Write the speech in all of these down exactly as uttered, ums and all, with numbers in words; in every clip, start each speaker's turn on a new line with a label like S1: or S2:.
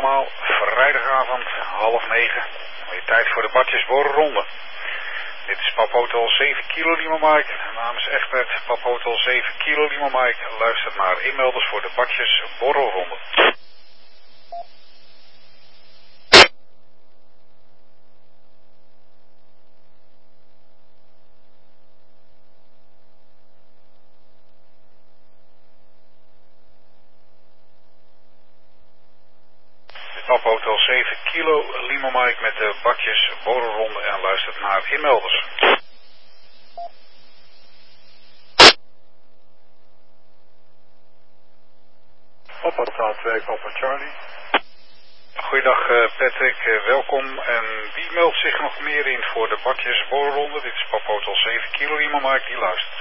S1: allemaal. Vrijdagavond, half negen. Weer tijd voor de Badjes Borrelronde. Dit is Papa Hotel zeven kilo Lima Mike. Namens Egbert, Papa Hotel zeven kilo Lima Mike. Luistert naar inmelders voor de Badjes Borrelronde. Papa Hotel zeven kilo Lima Mike met de Badjes Borrelronde en luistert naar inmelders.
S2: Papa Hotel twee, Papa Charlie.
S1: Goeiedag uh, Patrick, uh, welkom. En wie meldt zich nog meer in voor de Badjes Borrelronde? Dit is Papa Hotel zeven kilo Lima Mike, die luistert.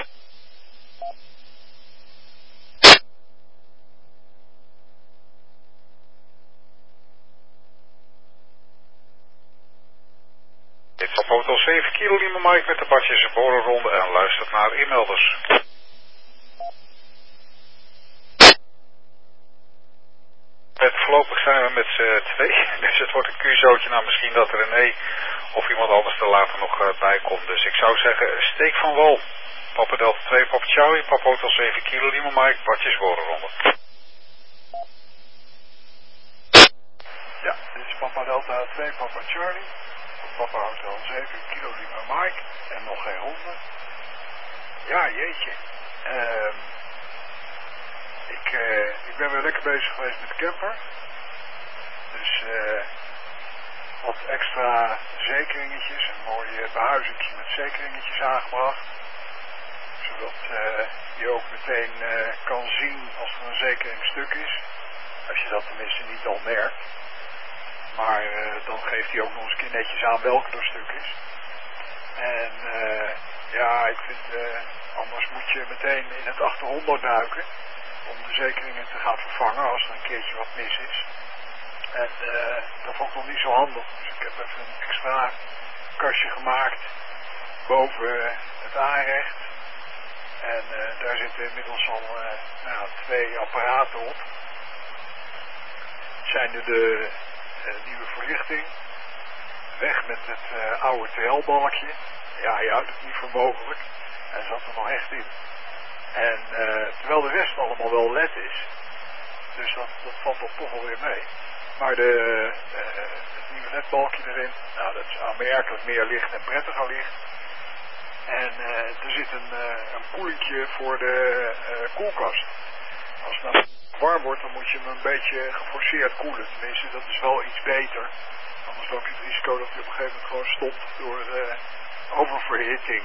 S1: Dit is Papa Hotel zeven kilo Lima Mike met de Badjes Borrelronde en luistert naar inmelders. Voorlopig zijn we met z'n twee, dus het wordt een Q-zootje. Nou, misschien dat René of iemand anders er later nog uh, bij komt. Dus ik zou zeggen, steek van wal. Papa Delta twee, Papa Charlie, Papa Hotel zeven kilo Lima Mike, Badjes Borrelronde.
S2: Ja, dit is Papa Delta twee, Papa Charlie. Papa Hotel zeven kilo Lima Mike. En nog geen ronde. Ja, jeetje. Ehm... Ik, uh, ik ben weer lekker bezig geweest met de camper. Dus uh, wat extra zekeringetjes, een mooi behuizingje met zekeringetjes aangebracht. Zodat uh, je ook meteen uh, kan zien als er een zekering stuk is. Als je dat tenminste niet al merkt. Maar uh, dan geeft hij ook nog eens een keer netjes aan welke er stuk is. En uh, ja, ik vind, uh, anders moet je meteen in het achterhonderd duiken. Om de zekeringen te gaan vervangen als er een keertje wat mis is. En uh, dat vond ik nog niet zo handig. Dus ik heb even een extra kastje gemaakt boven het aanrecht. En uh, daar zitten inmiddels al uh, nou, twee apparaten op. Het zijn er de uh, nieuwe verlichting. Weg met het uh, oude T L-balkje. Ja, je houdt het niet voor mogelijk. Hij zat er nog echt in. En uh, terwijl de rest allemaal wel L E D is. Dus dat, dat valt toch toch alweer mee. Maar de, uh, het nieuwe L E D-balkje erin, nou dat is aanmerkelijk meer licht en prettiger licht. En uh, er zit een, uh, een koelingje voor de uh, koelkast. Als het nou warm wordt, dan moet je hem een beetje geforceerd koelen. Tenminste, dat is wel iets beter. Anders loop je het risico dat hij op een gegeven moment gewoon stopt door uh, oververhitting.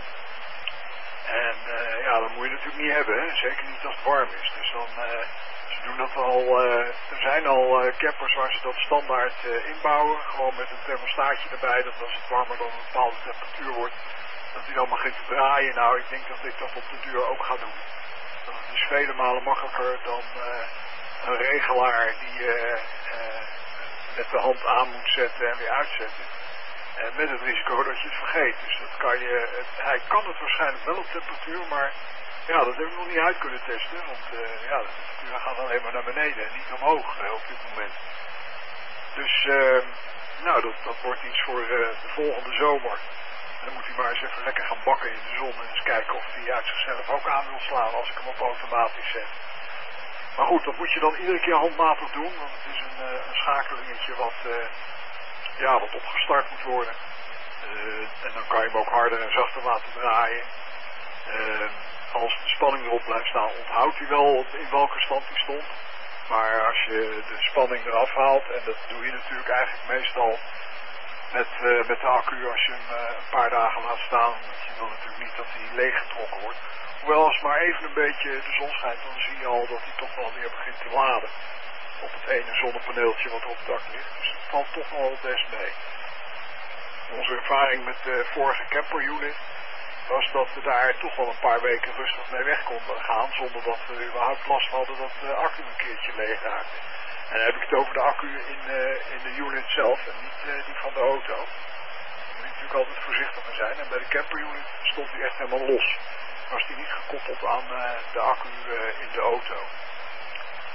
S2: En uh, ja, dat moet je natuurlijk niet hebben, hè? Zeker niet als het warm is. Dus dan, uh, ze doen dat al, uh, er zijn al uh, campers waar ze dat standaard uh, inbouwen. Gewoon met een thermostaatje erbij, dat als het warmer dan een bepaalde temperatuur wordt, dat hij dan begint te draaien. Nou, ik denk dat ik dat op de duur ook ga doen. Dat is vele malen makkelijker dan uh, een regelaar die je uh, uh, met de hand aan moet zetten en weer uitzetten. En met het risico dat je het vergeet. Dus dat kan je, het, hij kan het waarschijnlijk wel op temperatuur, maar ja, dat heb ik nog niet uit kunnen testen. Want uh, ja, de temperatuur gaat alleen maar naar beneden en niet omhoog uh, op dit moment. Dus uh, nou, dat, dat wordt iets voor uh, de volgende zomer. En dan moet hij maar eens even lekker gaan bakken in de zon en eens kijken of hij uit zichzelf ook aan wil slaan als ik hem op automatisch zet. Maar goed, dat moet je dan iedere keer handmatig doen, want het is een, uh, een schakelingetje wat... Uh, ja, wat opgestart moet worden. Uh, en dan kan je hem ook harder en zachter laten draaien. Uh, als de spanning erop blijft staan, onthoudt hij wel in welke stand hij stond. Maar als je de spanning eraf haalt, en dat doe je natuurlijk eigenlijk meestal met, uh, met de accu als je hem uh, een paar dagen laat staan. Want je wil natuurlijk niet dat hij leeggetrokken wordt. Hoewel als maar even een beetje de zon schijnt, dan zie je al dat hij toch wel weer begint te laden. Op het ene zonnepaneeltje wat er op het dak ligt. Dus het valt toch wel best mee. Onze ervaring met de vorige camperunit was dat we daar toch wel een paar weken rustig mee weg konden gaan. Zonder dat we überhaupt last hadden dat de accu een keertje leeg raakte. En dan heb ik het over de accu in, uh, in de unit zelf en niet uh, die van de auto. Daar moet je natuurlijk altijd voorzichtig mee zijn. En bij de camperunit stond hij echt helemaal los. Was hij niet gekoppeld aan uh, de accu uh, in de auto.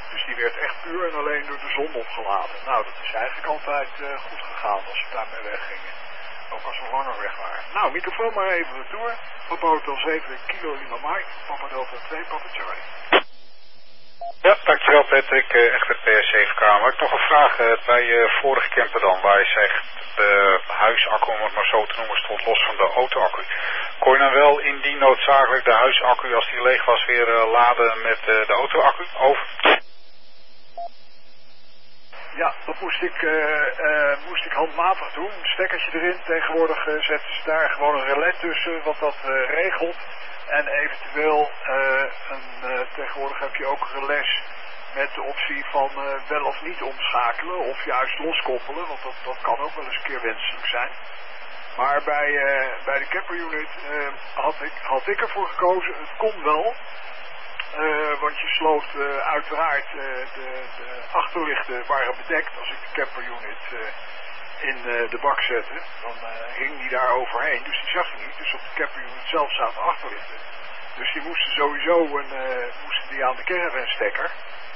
S2: Dus die werd echt puur en alleen door de zon opgeladen. Nou, dat is eigenlijk altijd uh, goed gegaan als we daarmee weggingen. Ook als we langer weg waren. Nou, microfoon maar even retour. Papa Hotel zeven, Kilo Lima Mike. Papa Delta twee, Papa Charlie.
S1: Ja, dankjewel Patrick, uh, echt het P S zeven-kamer. Ik nog een vraag uh, bij je uh, vorige camper dan, waar je zegt de huisaccu, om het maar zo te noemen, stond los van de auto-accu. Kon je dan wel indien noodzakelijk de huisaccu, als die leeg was, weer uh, laden met uh, de auto-accu? Over.
S2: Ja, dat moest ik, uh, uh, moest ik handmatig doen. Een stekkertje erin. Tegenwoordig uh, zetten ze daar gewoon een relais tussen, wat dat uh, regelt. En eventueel, uh, een, uh, tegenwoordig heb je ook relais met de optie van uh, wel of niet omschakelen. Of juist loskoppelen, want dat, dat kan ook wel eens een keer wenselijk zijn. Maar bij, uh, bij de camper unit uh, had, ik, had ik ervoor gekozen, het kon wel. Uh, want je sloot uh, uiteraard, uh, de, de achterlichten waren bedekt als ik de camper unit uh, in uh, de bak zette. Dan uh, hing die daar overheen, dus die zag je niet. Dus op de camper unit zelf zaten achterlichten. Dus die moesten sowieso een, uh, moesten die aan de caravan stekker.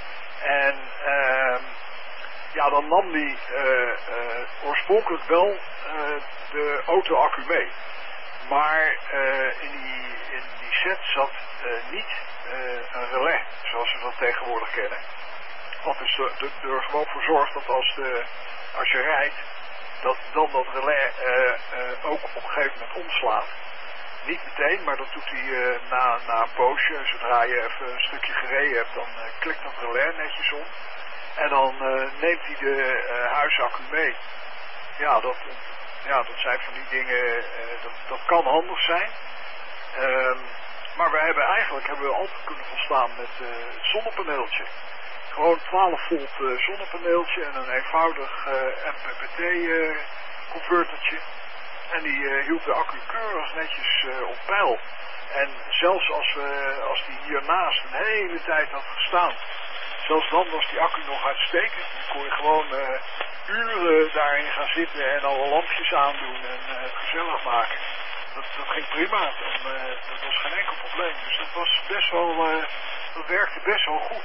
S2: En uh, ja, dan nam die uh, uh, oorspronkelijk wel uh, de auto-accu mee. Maar uh, in, die, in die set zat uh, niet uh, een relais, zoals we dat tegenwoordig kennen. Wat dus er, er gewoon voor zorgt dat als, de, als je rijdt, dat dan dat relais uh, uh, ook op een gegeven moment omslaat. Niet meteen, maar dat doet hij uh, na, na een poosje. Zodra je even een stukje gereden hebt, dan uh, klikt dat relais netjes om. En dan uh, neemt hij de uh, huisaccu mee. Ja, dat... Ja, dat zijn van die dingen, uh, dat, dat kan handig zijn. Um, maar we hebben eigenlijk hebben we altijd kunnen volstaan met uh, het zonnepaneeltje. Gewoon twaalf volt uh, zonnepaneeltje en een eenvoudig uh, M P P T uh, convertertje. En die uh, hield de accu keurig netjes uh, op peil. En zelfs als, we, als die hiernaast een hele tijd had gestaan, zelfs dan was die accu nog uitstekend. Dan kon je gewoon uh, uren daarin gaan zitten en alle lampjes aandoen en uh, het gezellig maken. Dat, dat ging prima. Dan, uh, dat was geen enkel probleem. Dus dat was best wel, uh, dat werkte best wel goed.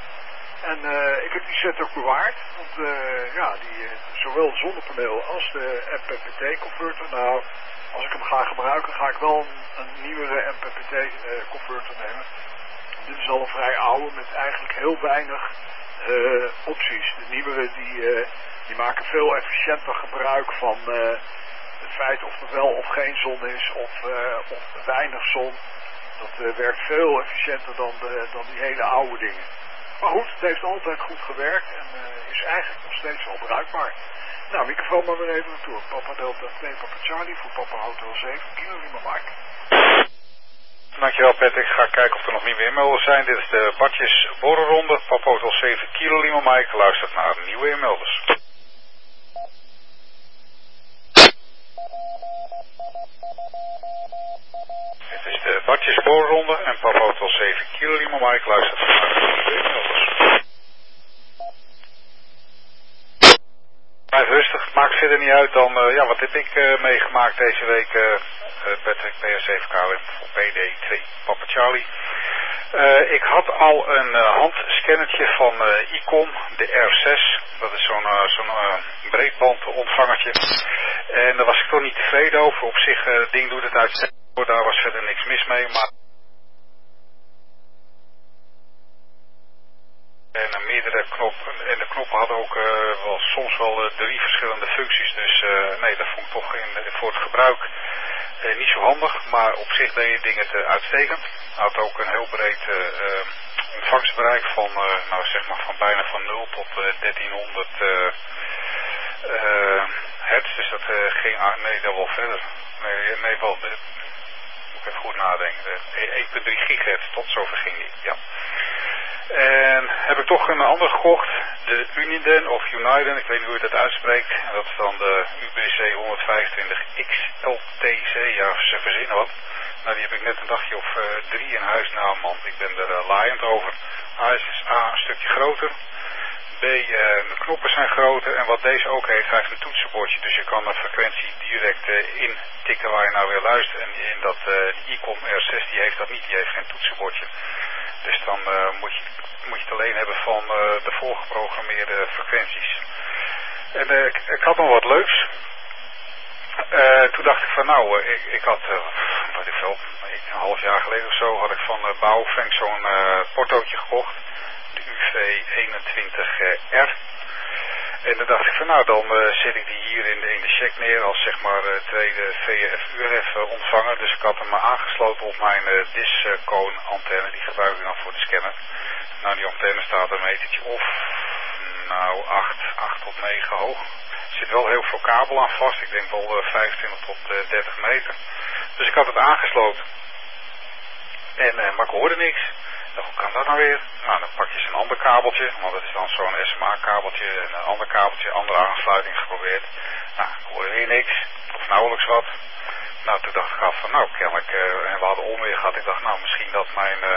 S2: En uh, ik heb die set ook bewaard. Want uh, ja, die, uh, zowel het zonnepaneel als de M P P T-converter. Nou, als ik hem ga gebruiken, ga ik wel een, een nieuwere M P P T-converter uh, nemen. Dit is al een vrij oude met eigenlijk heel weinig uh, opties. De nieuwere die, uh, die maken veel efficiënter gebruik van uh, het feit of er wel of geen zon is of, uh, of weinig zon. Dat uh, werkt veel efficiënter dan, de, dan die hele oude dingen. Maar goed, het heeft altijd goed gewerkt en uh, is eigenlijk nog steeds wel bruikbaar. Nou, microfoon maar weer even naartoe. Papa Delta twee, Papa Charlie voor Papa Hotel zeven, Kilo Lima Mike.
S1: Dankjewel Patrick, ik ga kijken of er nog nieuwe inmelders zijn. Dit is de Badjes Borrelronde, Papa Hotel zeven, Kilo Lima Mike. Luistert naar nieuwe inmelders. Dit is de Badjes Borrelronde en Papa Hotel zeven, Kilo Lima Mike. Luistert naar nieuwe inmelders. Blijf rustig, maakt verder niet uit dan, uh, ja, wat heb ik uh, meegemaakt deze week, uh, uh, Patrick, P S zeven K M voor P D twee, Papa Charlie. Uh, ik had al een uh, handscannertje van uh, ICOM, de R zes, dat is zo'n uh, zo'n uh, breedbandontvangertje. En daar was ik toch niet tevreden over, op zich, uh, het ding doet het uitstekend, daar was verder niks mis mee, maar... En uh, meerdere knoppen, en de knoppen hadden ook uh, wel, soms wel uh, drie verschillende functies. Dus uh, nee, dat vond ik toch in, voor het gebruik uh, niet zo handig. Maar op zich deed je dingen te uitstekend. Hij had ook een heel breed uh, uh, ontvangstbereik van, uh, nou zeg maar van bijna van nul tot uh, dertienhonderd uh, uh, hertz. Dus dat uh, ging, uh, nee, dat wel verder. Nee, nee wel, uh, moet ik even goed nadenken. Uh, één komma drie gigahertz, tot zover ging die, ja. En heb ik toch een ander gekocht, de Uniden of Uniden, ik weet niet hoe je dat uitspreekt. En dat is dan de U B C honderdvijfentwintig X L T C, ja, ze verzinnen wat. Nou, die heb ik net een dagje of uh, drie in huis. Nou man, ik ben er uh, laaiend over. Hij is A, een stukje groter. B, uh, de knoppen zijn groter. En wat deze ook heeft, hij heeft een toetsenbordje. Dus je kan de frequentie direct uh, intikken waar je nou weer luistert. En in dat uh, ICOM R zes, die heeft dat niet, die heeft geen toetsenbordje. Dus dan uh, moet, je, moet je het alleen hebben van uh, de voorgeprogrammeerde frequenties. En uh, ik, ik had nog wat leuks. Uh, toen dacht ik van nou, uh, ik, ik had, uh, wat ik veel, een half jaar geleden of zo, had ik van uh, Bauer zo'n uh, portootje gekocht. De U V eenentwintig R. En dan dacht ik van nou, dan uh, zet ik die hier in de, in de check neer als zeg maar uh, tweede V F U R F uh, ontvanger. Dus ik had hem uh, aangesloten op mijn uh, Discone antenne, die gebruik ik dan voor de scanner. Nou, die antenne staat een metertje of, nou, acht tot negen hoog. Er zit wel heel veel kabel aan vast, ik denk wel uh, vijfentwintig tot dertig meter. Dus ik had het aangesloten. En, uh, maar ik hoorde niks. Ik dacht, hoe kan dat nou weer? Nou, dan pak je eens een ander kabeltje, want dat is dan zo'n S M A kabeltje, en een ander kabeltje, andere aansluiting geprobeerd. Nou, ik hoorde weer niks, of nauwelijks wat. Nou, toen dacht ik af van, nou, kennelijk, uh, en we hadden onweer gehad. Ik dacht, nou, misschien dat mijn, uh,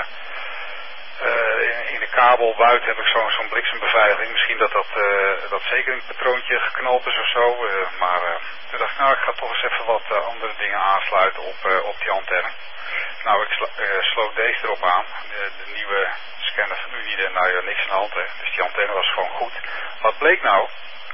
S1: uh, in, in de kabel buiten heb ik zo'n zo'n bliksembeveiliging. Misschien dat dat, uh, dat zekeringpatroontje geknald is of zo. Uh, maar uh, toen dacht ik, nou, ik ga toch eens even wat uh, andere dingen aansluiten op, uh, op die antenne. Nou, ik slo uh, sloot deze erop aan, de, de nieuwe scanner van Unide, nou ja, niks aan de hand, hè. Dus die antenne was gewoon goed. Wat bleek nou?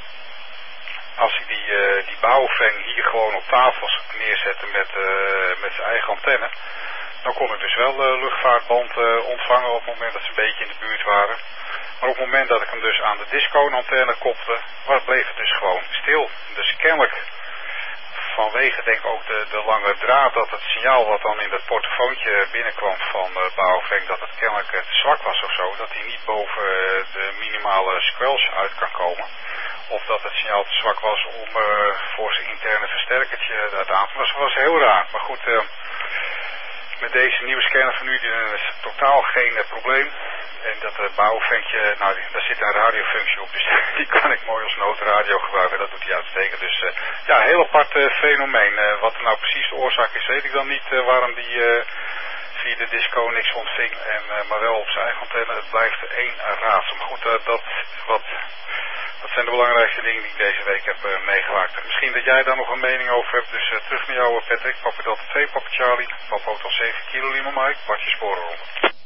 S1: Als ik die, uh, die Baofeng hier gewoon op tafel neerzette met, uh, met zijn eigen antenne, dan kon ik dus wel de uh, luchtvaartband uh, ontvangen op het moment dat ze een beetje in de buurt waren. Maar op het moment dat ik hem dus aan de Discone antenne kopte, bleef het dus gewoon stil. Dus kennelijk, vanwege denk ik ook de, de lange draad, dat het signaal wat dan in dat portofoontje binnenkwam van uh, Baofeng, dat het kennelijk uh, te zwak was of zo. Dat hij niet boven uh, de minimale squelch uit kan komen. Of dat het signaal te zwak was om uh, voor zijn interne versterkertje dat aan te doen. Dat was heel raar. Maar goed, uh, met deze nieuwe scanner van nu is het totaal geen uh, probleem. En dat uh, Baofengje, nou daar zit een radiofunctie op, dus die kan ik mooi als noodradio gebruiken. Dat doet hij uitstekend. Dus uh, ja, heel apart uh, fenomeen. Uh, wat er nou precies de oorzaak is, weet ik dan niet uh, waarom die uh, via de disco niks ontving. En, uh, maar wel op zijn eigen antenne. Het blijft één raadsel. Maar goed, uh, dat, wat, dat zijn de belangrijkste dingen die ik deze week heb uh, meegemaakt. Misschien dat jij daar nog een mening over hebt. Dus uh, terug naar jou, Patrick. Papa Delta twee, Papa Charlie. Papa Hotel zeven kilo Lima Mike. Bartje Sporenronde.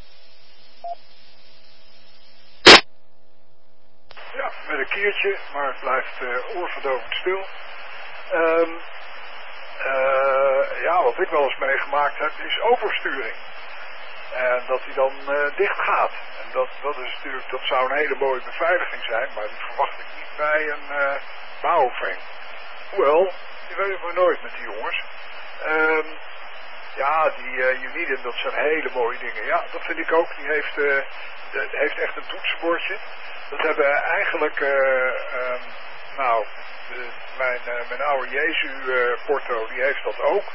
S2: Ja, met een kiertje, maar het blijft uh, oorverdovend stil. Um, uh, ja, wat ik wel eens meegemaakt heb, is oversturing. En dat die dan uh, dicht gaat. En dat, dat is natuurlijk, dat zou een hele mooie beveiliging zijn, maar die verwacht ik niet bij een uh, Baofeng. Hoewel, je weet het maar nooit met die jongens. Um, ja, die uh, Uniden, dat zijn hele mooie dingen. Ja, dat vind ik ook. Die heeft, uh, de, heeft echt een toetsenbordje. Dat hebben eigenlijk, uh, um, nou, de, mijn, uh, mijn oude Jezu uh, Porto, die heeft dat ook.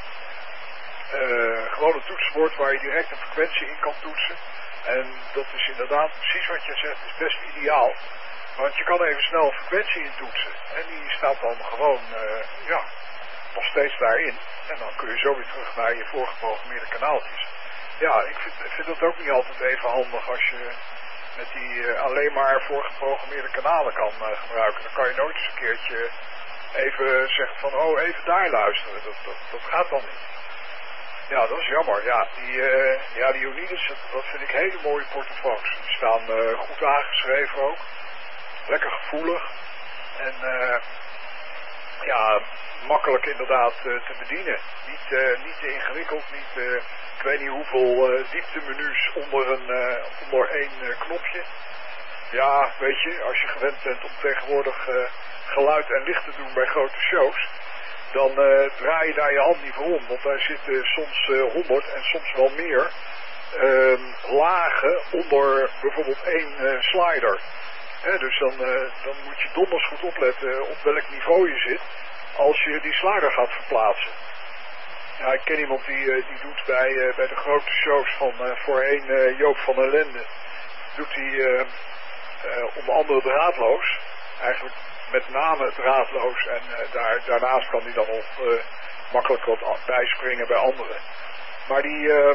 S2: Uh, gewoon een toetsenbord waar je direct een frequentie in kan toetsen. En dat is inderdaad precies wat je zegt, is best ideaal. Want je kan even snel een frequentie in toetsen. En die staat dan gewoon, uh, ja, nog steeds daarin. En dan kun je zo weer terug naar je voorgeprogrammeerde kanaaltjes. Ja, ik vind, ik vind dat ook niet altijd even handig als je met die uh, alleen maar voorgeprogrammeerde kanalen kan uh, gebruiken. Dan kan je nooit eens een keertje even zeggen van, oh, even daar luisteren. Dat, dat, dat gaat dan niet. Ja, dat is jammer. Ja, die, uh, ja, die Unides, dat, dat vind ik hele mooie portofoons. Die staan uh, goed aangeschreven ook. Lekker gevoelig. En uh, ja, makkelijk inderdaad uh, te bedienen. Niet, uh, niet te ingewikkeld, niet, uh, ik weet niet hoeveel uh, dieptemenu's onder, een, uh, onder één uh, knopje. Ja, weet je, als je gewend bent om tegenwoordig uh, geluid en licht te doen bij grote shows, dan uh, draai je daar je hand niet voor om. Want daar zitten soms uh, honderd en soms wel meer uh, lagen onder bijvoorbeeld één uh, slider. He, dus dan, uh, dan moet je donders goed opletten op welk niveau je zit als je die slider gaat verplaatsen. Ja, ik ken iemand die, uh, die doet bij, uh, bij de grote shows van uh, voorheen uh, Joop van der Lende, doet hij uh, uh, onder andere draadloos, eigenlijk met name draadloos, en uh, daar, daarnaast kan hij dan nog uh, makkelijk wat bijspringen bij anderen. Maar die, uh,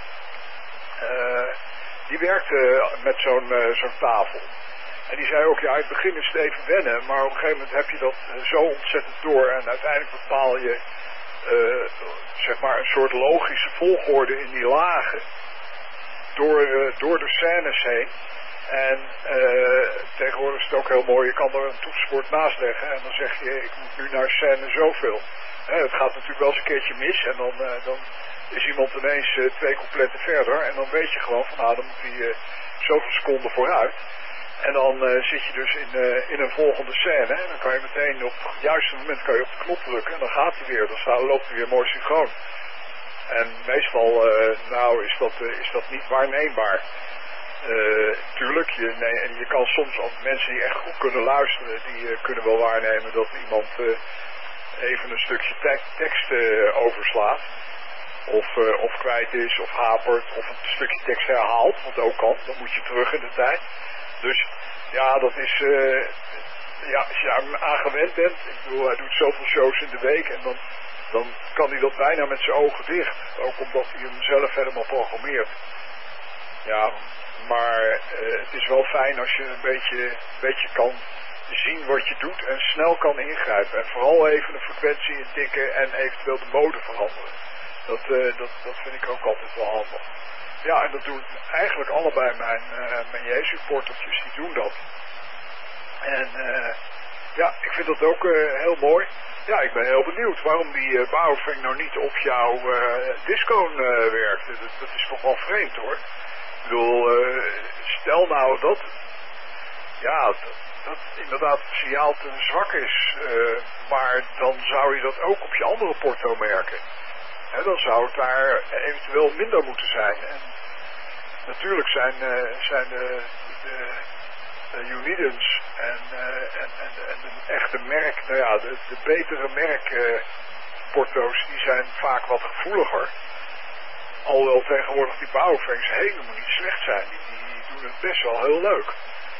S2: uh, die werkte met zo'n uh, zo'n tafel. En die zei ook, ja, in het begin is het even wennen, maar op een gegeven moment heb je dat uh, zo ontzettend door en uiteindelijk bepaal je uh, zeg maar een soort logische volgorde in die lagen. door, uh, door de scènes heen. En uh, tegenwoordig is het ook heel mooi, je kan er een toetsenbord naast leggen en dan zeg je, ik moet nu naar scène zoveel. Hè, het gaat natuurlijk wel eens een keertje mis en dan, uh, dan is iemand ineens uh, twee coupletten verder en dan weet je gewoon van, nou dan moet hij uh, zoveel seconden vooruit. En dan uh, zit je dus in, uh, in een volgende scène en dan kan je meteen op het juiste moment kan je op de knop drukken en dan gaat hij weer, dan staat, loopt hij weer mooi synchroon. En meestal, uh, nou is dat, uh, is dat niet waarneembaar. Uh, tuurlijk, je, nee, en je kan soms ook mensen die echt goed kunnen luisteren, die uh, kunnen wel waarnemen dat iemand uh, even een stukje te tekst uh, overslaat. Of, uh, of kwijt is, of hapert, of een stukje tekst herhaalt, wat ook kan. Dan moet je terug in de tijd. Dus ja, dat is, uh, ja, als je daar aan gewend bent, ik bedoel, hij doet zoveel shows in de week en dan, dan kan hij dat bijna met zijn ogen dicht. Ook omdat hij hem zelf helemaal programmeert. Ja, maar uh, het is wel fijn als je een beetje, een beetje kan zien wat je doet en snel kan ingrijpen. En vooral even de frequentie intikken en eventueel de mode veranderen. Dat, uh, dat, dat vind ik ook altijd wel handig. Ja, en dat doen eigenlijk allebei mijn, uh, mijn Jezus-portertjes, die doen dat. En uh, ja, ik vind dat ook uh, heel mooi. Ja, ik ben heel benieuwd waarom die uh, Baofeng nou niet op jouw uh, disco uh, werkt. Dat, dat is toch wel vreemd hoor. Ik bedoel, uh, stel nou dat, ja, dat, dat inderdaad het signaal te zwak is, uh, maar dan zou je dat ook op je andere porto merken. He, dan zou het daar eventueel minder moeten zijn. En natuurlijk zijn, uh, zijn uh, de, de Unidens en, uh, en, en, en een echte merk, nou ja, de, de betere merk uh, porto's, die zijn vaak wat gevoeliger. Alhoewel tegenwoordig die Baofengs helemaal niet slecht zijn. Die, die doen het best wel heel leuk.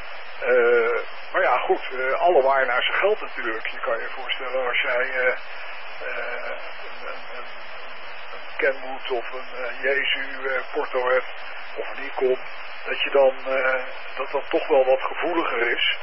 S2: Uh, maar ja, goed, uh, alle waar naar zijn geld natuurlijk. Je kan je voorstellen als jij uh, uh, een, een, een Kenwood of een uh, Jezu uh, porto hebt, of een Icon, dat je dan, uh, dat dat toch wel wat gevoeliger is.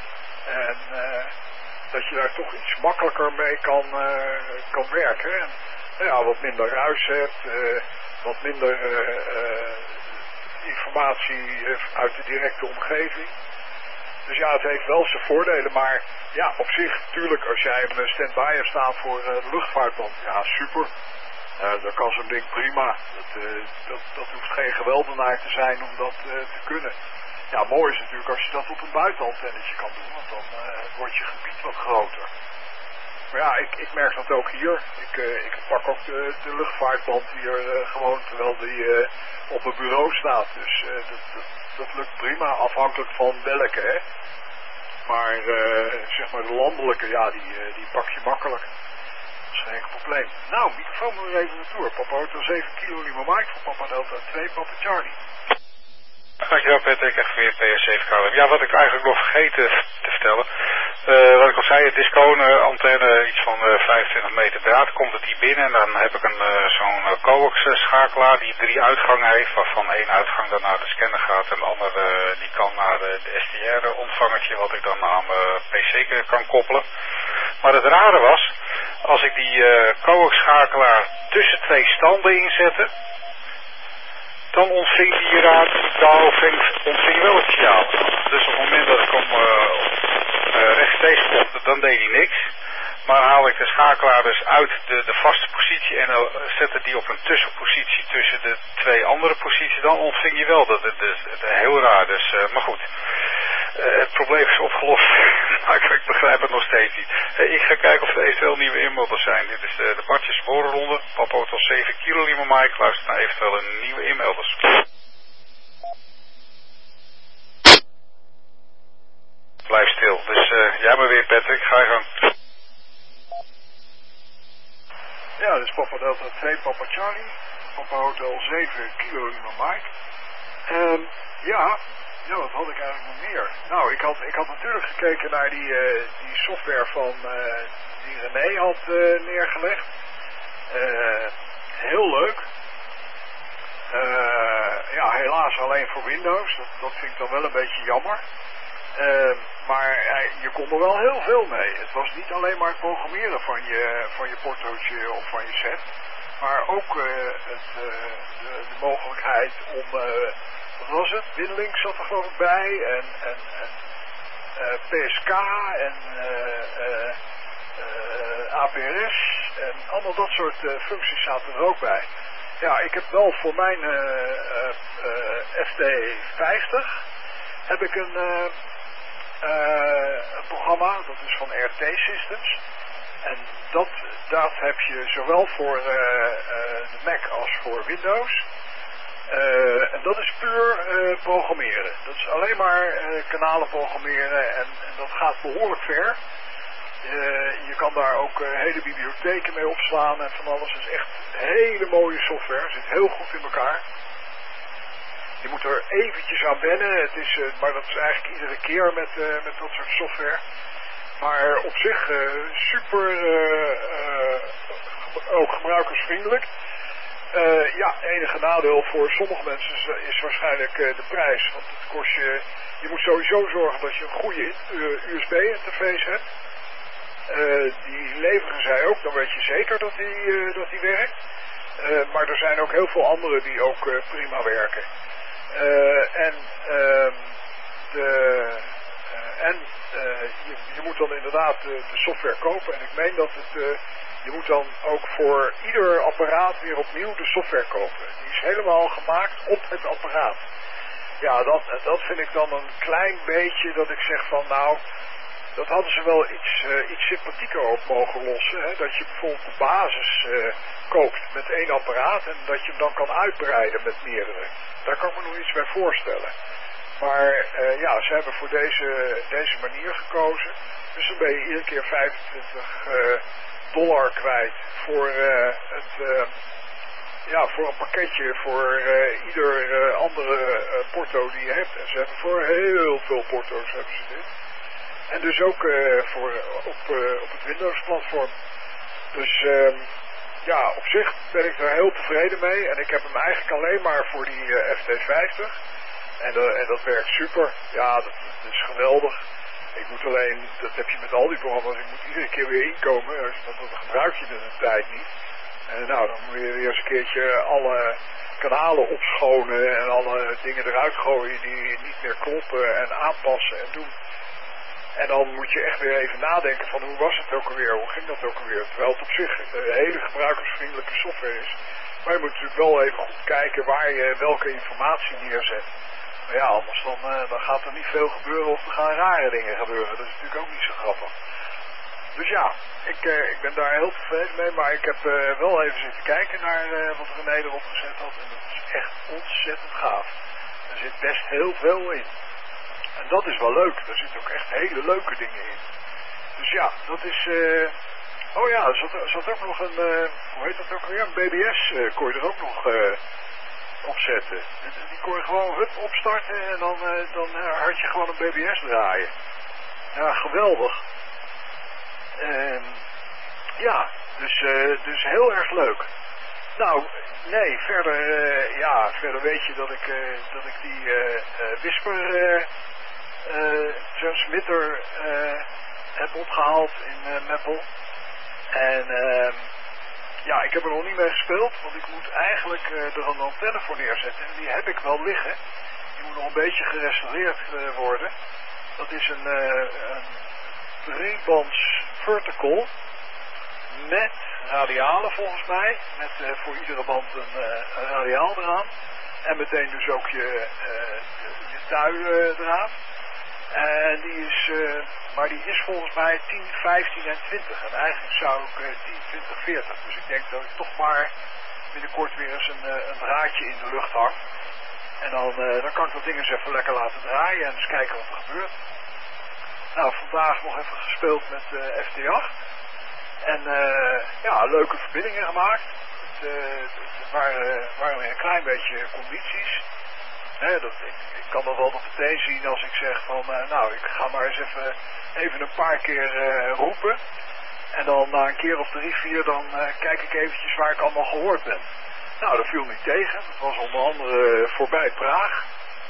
S2: En uh, dat je daar toch iets makkelijker mee kan, uh, kan werken. En nou ja, wat minder ruis hebt, uh, wat minder uh, uh, informatie uh, uit de directe omgeving. Dus ja, het heeft wel zijn voordelen, maar ja, op zich, natuurlijk, als jij een stand-by hebt staan voor uh, de luchtvaartband, ja, super. Uh, dan kan zo'n ding prima. Dat, uh, dat, dat hoeft geen geweldenaar te zijn om dat uh, te kunnen. Ja, mooi is natuurlijk als je dat op een buitenantennetje kan doen, want dan uh, wordt je gebied wat groter. Maar ja, ik, ik merk dat ook hier. Ik, uh, ik pak ook de, de luchtvaartband hier uh, gewoon terwijl die uh, op het bureau staat. Dus uh, dat, dat, dat lukt prima, afhankelijk van welke, hè. Maar uh, zeg maar de landelijke, ja, die, uh, die pak je makkelijk. Dat is geen enkel probleem. Nou, microfoon moet er even naartoe. Papa Auto zeven kilo Lima Mike voor Papa Delta twee, Papa Charlie.
S1: Dankjewel Patrick, echt weer P S zeven K L M. Ja, wat ik eigenlijk nog vergeten te vertellen. Uh, wat ik al zei, het discone antenne, iets van uh, vijfentwintig meter draad, komt het hier binnen. En dan heb ik een uh, zo'n uh, coax schakelaar die drie uitgangen heeft, waarvan één uitgang dan naar de scanner gaat. En de andere uh, die kan naar uh, de S D R ontvangertje, wat ik dan aan mijn P C kan koppelen. Maar het rare was, als ik die uh, coax schakelaar tussen twee standen inzette, dan ontving die raad, Baofeng ontving wel het signaal. Dus op het moment dat ik hem uh, uh, rechtstreeks kopte, dan deed hij niks. Maar haal ik de schakelaar dus uit de, de vaste positie en uh, zette die op een tussenpositie tussen de twee andere posities, dan ontving hij wel. Dat is heel raar, dus, uh, maar goed. Uh, het probleem is opgelost, maar ik, ik begrijp het nog steeds niet. Uh, ik ga kijken of er eventueel nieuwe inmelders zijn. Dit is uh, de Bartjes Borenronde, Papa Auto zeven kilo Lima Mike, luister naar eventueel nieuwe inmelders. Blijf stil, dus uh, jij maar weer Patrick, ga je gang.
S2: Ja, dus Papa Delta twee, Papa Charlie, Papa Hotel zeven kilo Lima Mike. Um, ja... Ja, wat had ik eigenlijk nog meer? Nou, ik had, ik had natuurlijk gekeken naar die, uh, die software van uh, die René had uh, neergelegd. Uh, heel leuk. Uh, ja, helaas alleen voor Windows. Dat, dat vind ik dan wel een beetje jammer. Uh, maar uh, je kon er wel heel veel mee. Het was niet alleen maar het programmeren van je, van je portootje of van je set. maar ook uh, het, uh, de, de mogelijkheid om, uh, wat was het, Winlink zat er geloof ik bij en, en, en uh, P S K en uh, uh, uh, A P R S en allemaal dat soort uh, functies zaten er ook bij. Ja, ik heb wel voor mijn uh, uh, uh, F T vijftig heb ik een, uh, uh, een programma, dat is van R T Systems. En dat, dat heb je zowel voor uh, uh, de Mac als voor Windows. Uh, en dat is puur uh, programmeren. Dat is alleen maar uh, kanalen programmeren en, en dat gaat behoorlijk ver. Uh, je kan daar ook uh, hele bibliotheken mee opslaan en van alles. Het is echt hele mooie software. Het zit heel goed in elkaar. Je moet er eventjes aan wennen. Het is, uh, maar dat is eigenlijk iedere keer met, uh, met dat soort software. Maar op zich uh, super, uh, uh, ook gebruikersvriendelijk. Uh, ja, enige nadeel voor sommige mensen is, is waarschijnlijk uh, de prijs. Want het kost je, je moet sowieso zorgen dat je een goede uh, U S B interface hebt. Uh, die leveren zij ook, dan weet je zeker dat die, uh, dat die werkt. Uh, maar er zijn ook heel veel andere die ook uh, prima werken. Uh, en uh, de... Uh, en uh, je, je moet dan inderdaad uh, de software kopen. En ik meen dat het, uh, je moet dan ook voor ieder apparaat weer opnieuw de software kopen. Die is helemaal gemaakt op het apparaat. Ja, dat, dat vind ik dan een klein beetje dat ik zeg van nou, dat hadden ze wel iets, uh, iets sympathieker op mogen lossen. Hè? Dat je bijvoorbeeld de basis uh, koopt met één apparaat en dat je hem dan kan uitbreiden met meerdere. Daar kan ik me nog iets bij voorstellen. Maar uh, ja, ze hebben voor deze, deze manier gekozen. Dus dan ben je iedere keer vijfentwintig uh, dollar kwijt voor, uh, het, uh, ja, voor een pakketje voor uh, ieder uh, andere uh, porto die je hebt. En ze hebben voor heel veel porto's hebben ze dit. En dus ook uh, voor, op, uh, op het Windows platform. Dus uh, ja, op zich ben ik er heel tevreden mee. En ik heb hem eigenlijk alleen maar voor die uh, F T vijftig. En, uh, en dat werkt super. Ja, dat, dat is geweldig. Ik moet alleen, dat heb je met al die programma's, ik moet iedere keer weer inkomen. Want dat gebruik je dus een tijd niet. En nou, dan moet je weer eens een keertje alle kanalen opschonen en alle dingen eruit gooien die niet meer kloppen en aanpassen en doen. En dan moet je echt weer even nadenken van hoe was het ook alweer, hoe ging dat ook alweer. Terwijl het op zich een hele gebruikersvriendelijke software is. Maar je moet natuurlijk wel even goed kijken waar je welke informatie neerzet. Maar ja, anders dan, uh, dan gaat er niet veel gebeuren of er gaan rare dingen gebeuren. Dat is natuurlijk ook niet zo grappig. Dus ja, ik, uh, ik ben daar heel tevreden mee. Maar ik heb uh, wel even zitten kijken naar uh, wat René erop gezet had. En dat is echt ontzettend gaaf. Er zit best heel veel in. En dat is wel leuk. Er zitten ook echt hele leuke dingen in. Dus ja, dat is... Uh... Oh ja, er zat, er zat ook nog een... Uh... Hoe heet dat ook weer? Een B B S uh, kon je er ook nog uh, opzetten. Die kon je gewoon hup opstarten en dan, uh, dan uh, had je gewoon een B B S draaien. Ja, geweldig. Uh, ja, dus, uh, dus heel erg leuk. Nou, nee, verder, uh, ja, verder weet je dat ik, uh, dat ik die uh, uh, Whisper uh, uh, transmitter uh, heb opgehaald in uh, Maple. En uh, ja, ik heb er nog niet mee gespeeld, want ik moet eigenlijk uh, er een antenne voor neerzetten. En die heb ik wel liggen. Die moet nog een beetje gerestaureerd uh, worden. Dat is een, uh, een driebands vertical met radialen volgens mij. Met uh, voor iedere band een, uh, een radiaal eraan. En meteen dus ook je, uh, je tuidraad. En die is, uh, maar die is volgens mij tien, vijftien en twintig. En eigenlijk zou ik uh, tien, twintig, veertig. Dus ik denk dat ik toch maar binnenkort weer eens een, uh, een draadje in de lucht hang. En dan, uh, dan kan ik dat ding eens even lekker laten draaien en eens kijken wat er gebeurt. Nou, vandaag nog even gespeeld met uh, F T acht. En uh, ja, leuke verbindingen gemaakt. Het, uh, het waren, waren weer een klein beetje condities. He, dat, ik, ik kan dat wel meteen zien als ik zeg van, uh, nou, ik ga maar eens even, even een paar keer uh, roepen. En dan na een keer of drie, vier, dan uh, kijk ik eventjes waar ik allemaal gehoord ben. Nou, dat viel niet tegen. Dat was onder andere uh, voorbij Praag.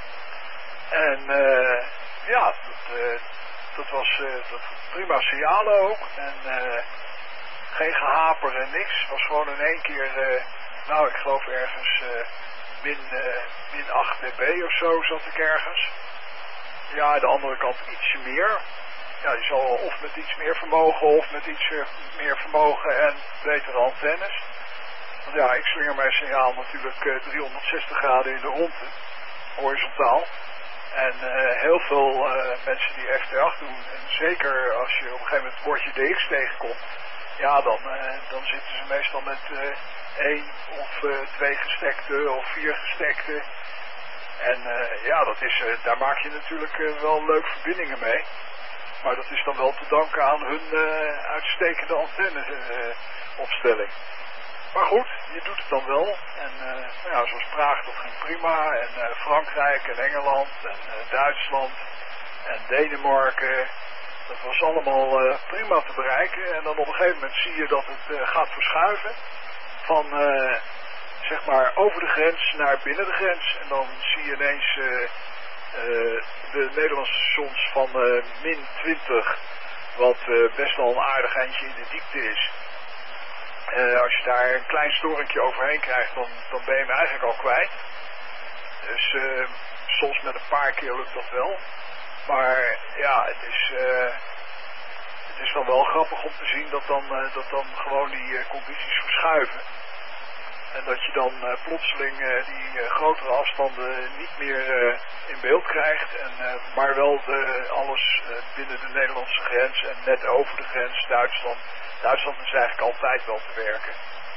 S2: En uh, ja, dat, uh, dat was uh, dat prima signalen ook. En uh, geen gehaper en niks. Het was gewoon in één keer, uh, nou ik geloof ergens uh, min, uh, min acht dB of zo zat ik ergens. Ja, aan de andere kant ietsje meer. Ja, die zal of met iets meer vermogen of met iets meer vermogen en betere antennes. Want ja, ik slinger mijn signaal natuurlijk uh, driehonderdzestig graden in de ronde, horizontaal. En uh, heel veel uh, mensen die F T acht doen, en zeker als je op een gegeven moment het woordje D X tegenkomt, ja, dan, uh, dan zitten ze meestal met uh, één of uh, twee gestekte of vier gestekte. En uh, ja, dat is, uh, daar maak je natuurlijk uh, wel leuke verbindingen mee. Maar dat is dan wel te danken aan hun uh, uitstekende antenneopstelling. Uh, maar goed, je doet het dan wel. En uh, nou ja, zoals Praag, dat ging prima. En uh, Frankrijk en Engeland en uh, Duitsland en Denemarken. Dat was allemaal uh, prima te bereiken. En dan op een gegeven moment zie je dat het uh, gaat verschuiven. Van uh, zeg maar over de grens naar binnen de grens. En dan zie je ineens uh, uh, de Nederlandse stations van uh, min twintig. Wat uh, best wel een aardig eindje in de diepte is. Uh, als je daar een klein storingje overheen krijgt, dan, dan ben je hem eigenlijk al kwijt. Dus uh, soms met een paar keer lukt dat wel. Maar ja, het is, uh, het is dan wel grappig om te zien dat dan, uh, dat dan gewoon die uh, condities verschuiven. En dat je dan uh, plotseling uh, die uh, grotere afstanden niet meer uh, in beeld krijgt. En, uh, maar wel de, alles uh, binnen de Nederlandse grens en net over de grens Duitsland. Duitsland is eigenlijk altijd wel te werken.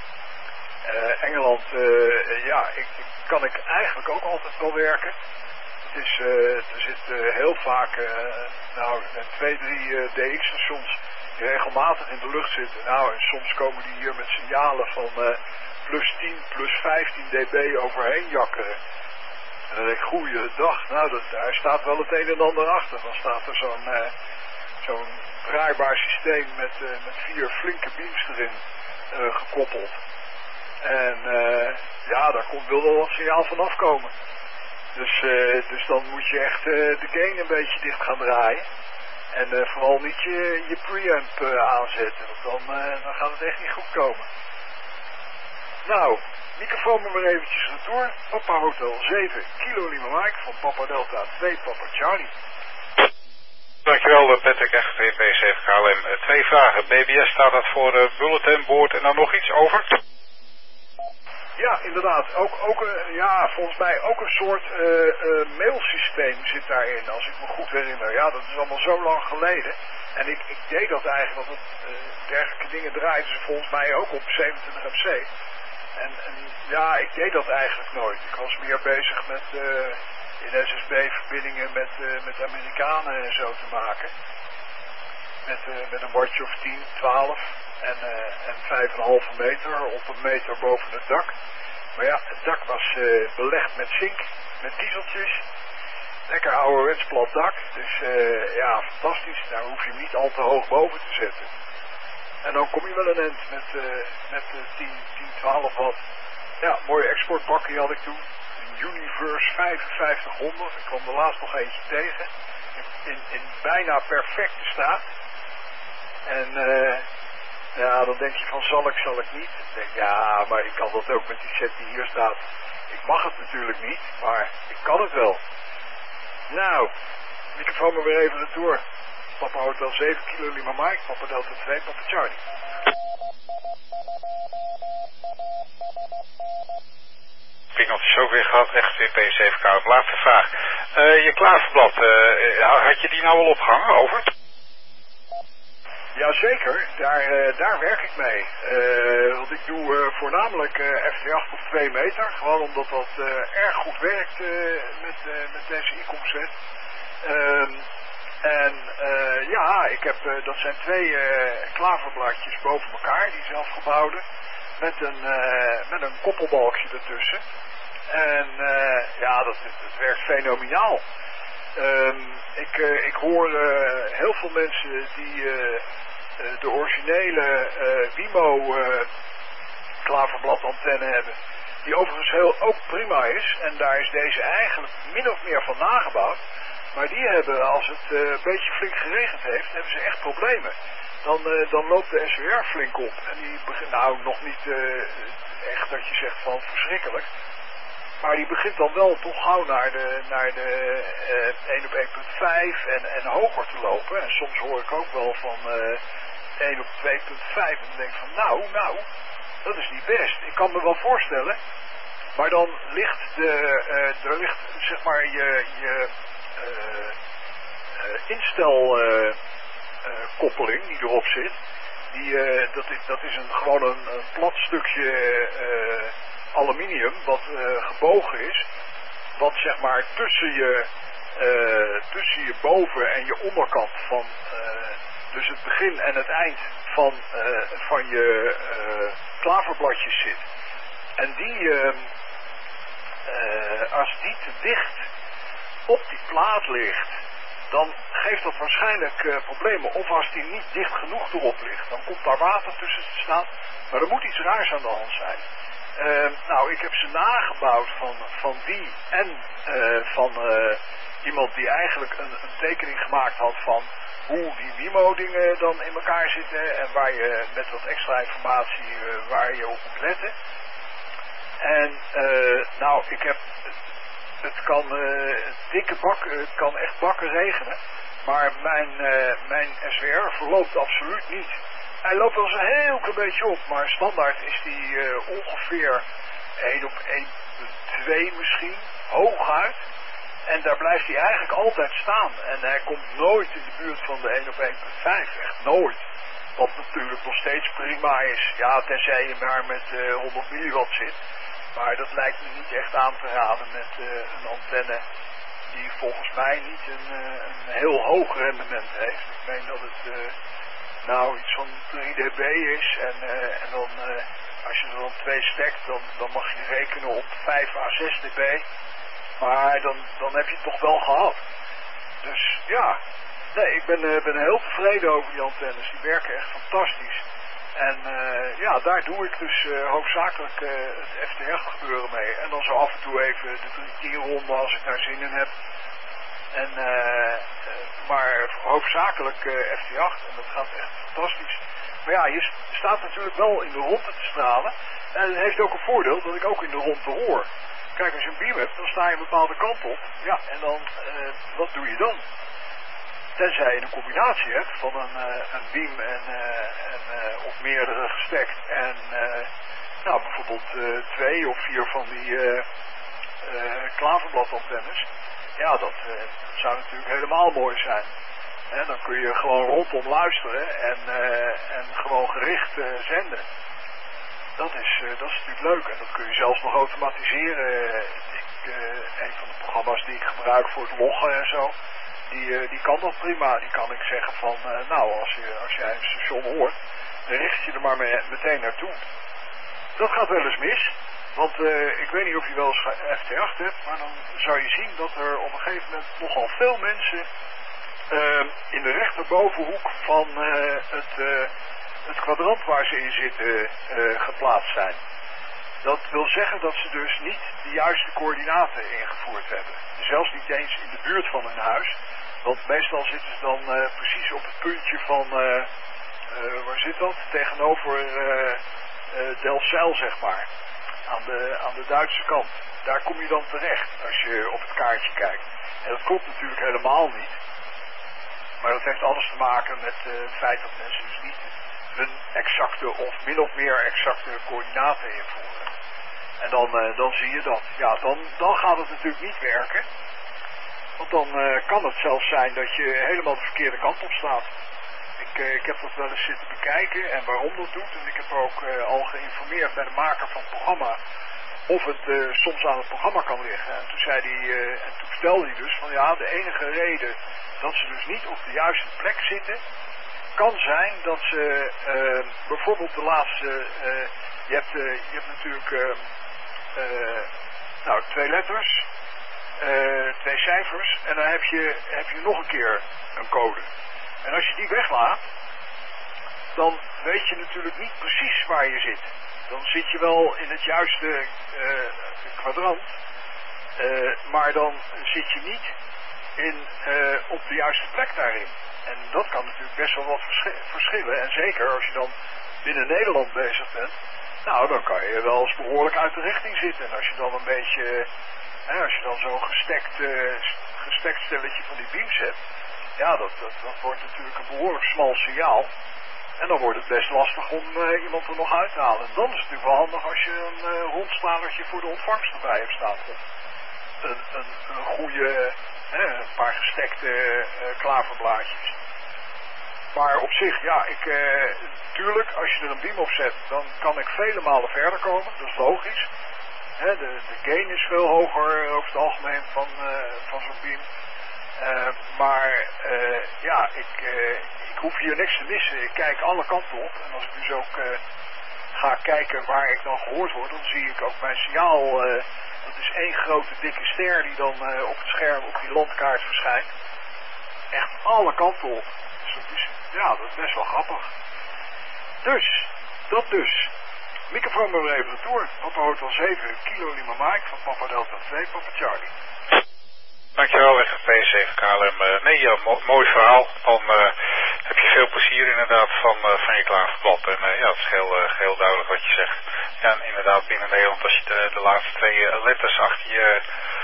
S2: Uh, Engeland, uh, ja, ik, ik, kan ik eigenlijk ook altijd wel werken. Het is, uh, er zitten uh, heel vaak, uh, nou, twee, drie uh, D X-stations die regelmatig in de lucht zitten. Nou, en soms komen die hier met signalen van uh, plus tien, plus vijftien dB overheen jakkeren. En dan denk ik, goeiedag, nou, dat, daar staat wel het een en ander achter. Dan staat er zo'n uh, zo'n draaibaar systeem met, uh, met vier flinke beams erin uh, gekoppeld. En uh, ja, daar komt wel wel wat signaal van afkomen. Dus, uh, dus dan moet je echt uh, de gain een beetje dicht gaan draaien. En uh, vooral niet je, je preamp uh, aanzetten, want dan, uh, dan gaat het echt niet goed komen. Nou, microfoon maar eventjes retour. Papa Hotel zeven, Kilo Lima Mike van Papa Delta twee, Papa Charlie.
S1: Dankjewel Patrick, echt P zeven K L M. Uh, twee vragen. B B S staat dat voor uh, bulletin board en dan nog iets over?
S2: Ja, inderdaad. Ook, ook uh, ja, volgens mij ook een soort uh, uh, mailsysteem zit daarin, als ik me goed herinner. Ja, dat is allemaal zo lang geleden. En ik, ik deed dat eigenlijk, want het, uh, dergelijke dingen draaiden ze volgens mij ook op zevenentwintig M C. En, en ja, ik deed dat eigenlijk nooit. Ik was meer bezig met uh, in S S B-verbindingen met, uh, met Amerikanen en zo te maken. Met, uh, met een wattje of tien, twaalf en, uh, en vijf komma vijf meter op een meter boven het dak. Maar ja, het dak was uh, belegd met zink, met dieseltjes. Lekker ouderwets plat dak. Dus uh, ja, fantastisch. Daar hoef je hem niet al te hoog boven te zetten. En dan kom je wel een end met, uh, met uh, tien, twaalf watt. Ja, mooie exportbakkie had ik toen. Een Universe vijfenvijftighonderd. Ik kwam er laatst nog eentje tegen. In, in bijna perfecte staat. En uh, ja, dan denk je van zal ik, zal ik niet. Ik denk ja, maar ik kan dat ook met die set die hier staat. Ik mag het natuurlijk niet, maar ik kan het wel. Nou, microfoon maar weer even retour. Papa Hotel zeven, Kilo Lima Mike, Papa Delta twee, Papa Charlie.
S1: Pingeltjes ook weer gehad, echt weer P zeven K. Laatste vraag. Uh, je klaverblad, uh, had je die nou al opgehangen, over?
S2: Jazeker, daar, uh, daar werk ik mee. Uh, want ik doe uh, voornamelijk uh, F T acht op twee meter. Gewoon omdat dat uh, erg goed werkt uh, met, uh, met deze e-comset. Uh, en uh, ja, ik heb, uh, dat zijn twee uh, klaverbladjes boven elkaar, die zelfgebouwde. Met een, uh, met een koppelbalkje ertussen. En uh, ja, dat, dat werkt fenomenaal. Um, ik, uh, ik hoor uh, heel veel mensen die uh, uh, de originele uh, Wimo uh, klaverbladantenne hebben. Die overigens heel, ook prima is. En daar is deze eigenlijk min of meer van nagebouwd. Maar die hebben, als het uh, een beetje flink geregend heeft, hebben ze echt problemen. Dan, uh, dan loopt de S W R flink op. En die begint, nou nog niet uh, echt dat je zegt van verschrikkelijk. Maar die begint dan wel toch gauw naar de, naar de uh, één op één punt vijf en, en hoger te lopen. En soms hoor ik ook wel van uh, één op twee punt vijf. En dan denk ik van nou, nou, dat is niet best. Ik kan me wel voorstellen. Maar dan ligt de, uh, er ligt zeg maar je, je uh, uh, instelkoppeling uh, uh, die erop zit. Die, uh, dat, is, dat is een, gewoon een, een plat stukje uh, aluminium wat uh, gebogen is. Wat zeg maar tussen je, uh, tussen je boven- en je onderkant van, uh, dus het begin en het eind van, uh, van je uh, klaverbladjes zit. En die, uh, uh, als die te dicht op die plaat ligt, dan geeft dat waarschijnlijk uh, problemen. Of als die niet dicht genoeg erop ligt, dan komt daar water tussen te staan. Maar er moet iets raars aan de hand zijn. Uh, nou, ik heb ze nagebouwd van, van die en uh, van uh, iemand die eigenlijk een, een tekening gemaakt had van hoe die WIMO-dingen dan in elkaar zitten en waar je met wat extra informatie uh, waar je op moet letten. En uh, nou, ik heb, het kan uh, dikke bak, het kan echt bakken regenen, maar mijn, uh, mijn S W R verloopt absoluut niet. Hij loopt wel eens een heel klein beetje op, maar standaard is die uh, ongeveer één op één punt twee misschien, hooguit. En daar blijft hij eigenlijk altijd staan. En hij komt nooit in de buurt van de één op één punt vijf, echt nooit. Wat natuurlijk nog steeds prima is, ja, tenzij je maar met uh, honderd milliwatt zit. Maar dat lijkt me niet echt aan te raden met uh, een antenne die volgens mij niet een, uh, een heel hoog rendement heeft. Ik meen dat het... Uh, Nou, iets van drie dB is en, uh, en dan, uh, als je er dan twee stekt, dan, dan mag je rekenen op vijf à zes dB. Maar dan, dan heb je het toch wel gehad. Dus ja, nee, ik ben, uh, ben heel tevreden over die antennes. Die werken echt fantastisch. En uh, ja, daar doe ik dus uh, hoofdzakelijk uh, het F T R gebeuren mee. En dan zo af en toe even de drie keer ronde als ik daar zin in heb. En, uh, uh, maar hoofdzakelijk uh, F T acht en dat gaat echt fantastisch. Maar ja, je staat natuurlijk wel in de ronde te stralen. En het heeft ook een voordeel dat ik ook in de ronde hoor. Kijk, als je een beam hebt, dan sta je een bepaalde kant op. Ja, en dan, uh, wat doe je dan? Tenzij je een combinatie hebt van een, uh, een beam en, uh, en uh, of meerdere gestekt. En uh, nou, bijvoorbeeld uh, twee of vier van die uh, uh, klaverbladantennes. Ja, dat uh, zou natuurlijk helemaal mooi zijn. En dan kun je gewoon rondom luisteren en, uh, en gewoon gericht uh, zenden. Dat is, uh, dat is natuurlijk leuk en dat kun je zelfs nog automatiseren. Ik, uh, een van de programma's die ik gebruik voor het loggen en zo, die, uh, die kan dat prima. Die kan ik zeggen van, uh, nou, als, je, als jij een station hoort, dan richt je er maar mee, meteen naartoe. Dat gaat wel eens mis. Want uh, ik weet niet of je wel eens F T acht hebt, maar dan zou je zien dat er op een gegeven moment nogal veel mensen uh, in de rechterbovenhoek van uh, het, uh, het kwadrant waar ze in zitten uh, geplaatst zijn. Dat wil zeggen dat ze dus niet de juiste coördinaten ingevoerd hebben. Zelfs niet eens in de buurt van hun huis. Want meestal zitten ze dan uh, precies op het puntje van, uh, uh, waar zit dat? Tegenover uh, uh, Delfzijl, zeg maar. Aan de, aan de Duitse kant. Daar kom je dan terecht als je op het kaartje kijkt. En dat klopt natuurlijk helemaal niet. Maar dat heeft alles te maken met uh, het feit dat mensen dus niet hun exacte of min of meer exacte coördinaten invoeren. En dan, uh, dan zie je dat. Ja, dan, dan gaat het natuurlijk niet werken. Want dan uh, kan het zelfs zijn dat je helemaal de verkeerde kant op staat. Ik, uh, ik heb dat wel eens zitten bekijken en waarom dat doet. En ik heb ook uh, al geïnformeerd bij de maker van het programma of het uh, soms aan het programma kan liggen. En toen zei hij, uh, en toen vertelde hij dus van ja, de enige reden dat ze dus niet op de juiste plek zitten, kan zijn dat ze uh, bijvoorbeeld de laatste, uh, je, hebt, uh, je hebt natuurlijk uh, uh, nou, twee letters, uh, twee cijfers en dan heb je, heb je nog een keer een code. En als je die weglaat, dan weet je natuurlijk niet precies waar je zit. Dan zit je wel in het juiste uh, kwadrant, uh, maar dan zit je niet in, uh, op de juiste plek daarin. En dat kan natuurlijk best wel wat vers verschillen. En zeker als je dan binnen Nederland bezig bent, nou dan kan je wel eens behoorlijk uit de richting zitten. En als je dan een beetje, hè, als je dan zo'n gestekt, uh, gestekt stelletje van die beams hebt, ja dat, dat, dat wordt natuurlijk een behoorlijk smal signaal. En dan wordt het best lastig om uh, iemand er nog uit te halen. En dan is het natuurlijk wel handig als je een uh, rondstralertje voor de ontvangst erbij hebt staan. Een, een, een goede, hè, een paar gestekte uh, klaverblaadjes. Maar op zich, ja, ik, uh, tuurlijk, als je er een beam op zet, dan kan ik vele malen verder komen. Dat is logisch. Hè, de, de gain is veel hoger over het algemeen van, uh, van zo'n beam. Uh, maar uh, ja, ik, uh, ik hoef hier niks te missen. Ik kijk alle kanten op. En als ik dus ook uh, ga kijken waar ik dan gehoord word, dan zie ik ook mijn signaal. Uh, dat is één grote dikke ster die dan uh, op het scherm op die landkaart verschijnt. Echt alle kanten op. Dus dat is, ja, dat is best wel grappig. Dus, dat dus. Microfoon maar even retour. Papa Hotel zeven, Kilo Lima Mike van Papa Delta twee, Papa Charlie.
S1: Dankjewel, weg P zeven K L M. Uh, nee, ja, mo mooi verhaal. Dan uh, heb je veel plezier inderdaad van, uh, van je klaverblad. En uh, ja, het is heel, uh, heel duidelijk wat je zegt. Ja, en inderdaad binnen Nederland, als je de, de laatste twee uh, letters achter je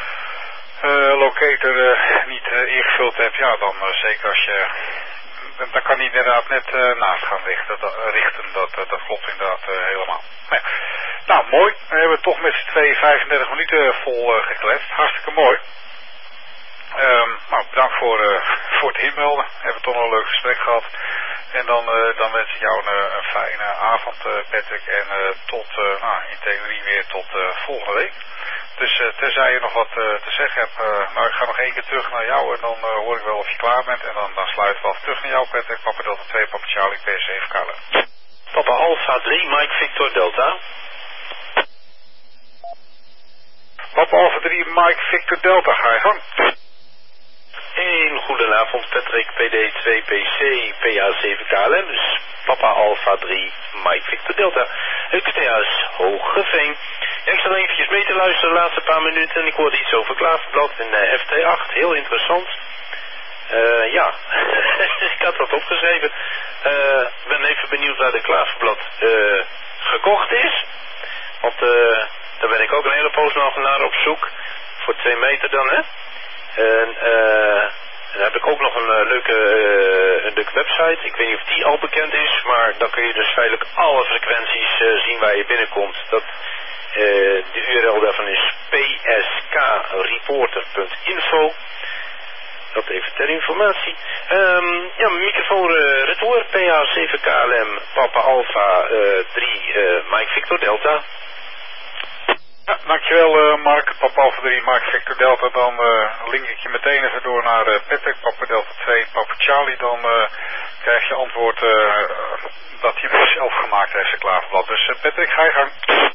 S1: uh, locator uh, niet uh, ingevuld hebt, ja, dan uh, zeker als je... Dan kan hij inderdaad net uh, naast gaan richten. Dat, uh, richten. Dat, uh, dat klopt inderdaad uh, helemaal. Nou, ja. Nou, mooi. We hebben toch met z'n tweeën vijfendertig minuten vol uh, gekletst. Hartstikke mooi. Um, nou, bedankt voor, uh, voor het inmelden. We hebben toch nog een leuk gesprek gehad. En dan, uh, dan wens ik jou een, een fijne avond, uh, Patrick. En uh, tot, uh, nou, in theorie weer tot uh, volgende week. Dus uh, tenzij je nog wat uh, te zeggen hebt, uh, nou ik ga nog één keer terug naar jou en dan uh, hoor ik wel of je klaar bent. En dan, dan sluiten we af terug naar jou, Patrick. Papa Delta twee, Papa Charlie, P zeven K L M.
S3: Papa Alpha drie, Mike Victor Delta.
S1: Papa Alpha drie, Mike Victor Delta, ga je gang.
S3: Een goedenavond, Patrick, P D twee P C, P A zeven K L M, dus Papa Alpha drie, Mike Victor Delta. U K T A's Hogeveen. Ja, ik zal eventjes mee te luisteren de laatste paar minuten en ik hoorde iets over Klaverblad in uh, F T acht, heel interessant. Uh, ja, ik had dat opgeschreven. Ik uh, ben even benieuwd waar de Klaverblad uh, gekocht is, want uh, daar ben ik ook een hele poos nog naar op zoek, voor twee meter dan, hè. En uh, dan heb ik ook nog een uh, leuke, uh, een leuke website. Ik weet niet of die al bekend is, maar dan kun je dus feitelijk alle frequenties uh, zien waar je binnenkomt. Dat, uh, de U R L daarvan is p s k reporter punt info. Dat even ter informatie. Um, ja, mijn microfoon uh, retour, P A zeven K L M, Papa Alpha uh, drie, uh, Mike Victor Delta.
S1: Ja, dankjewel uh, Mark, Papa Alpha drie, Mike Victor Delta. Dan uh, link ik je meteen even door naar uh, Patrick, Papa Delta twee, Papa Charlie. Dan uh, krijg je antwoord uh, dat hij het zelf gemaakt heeft, zijn klaverblad. Dus uh, Patrick, ga je gang.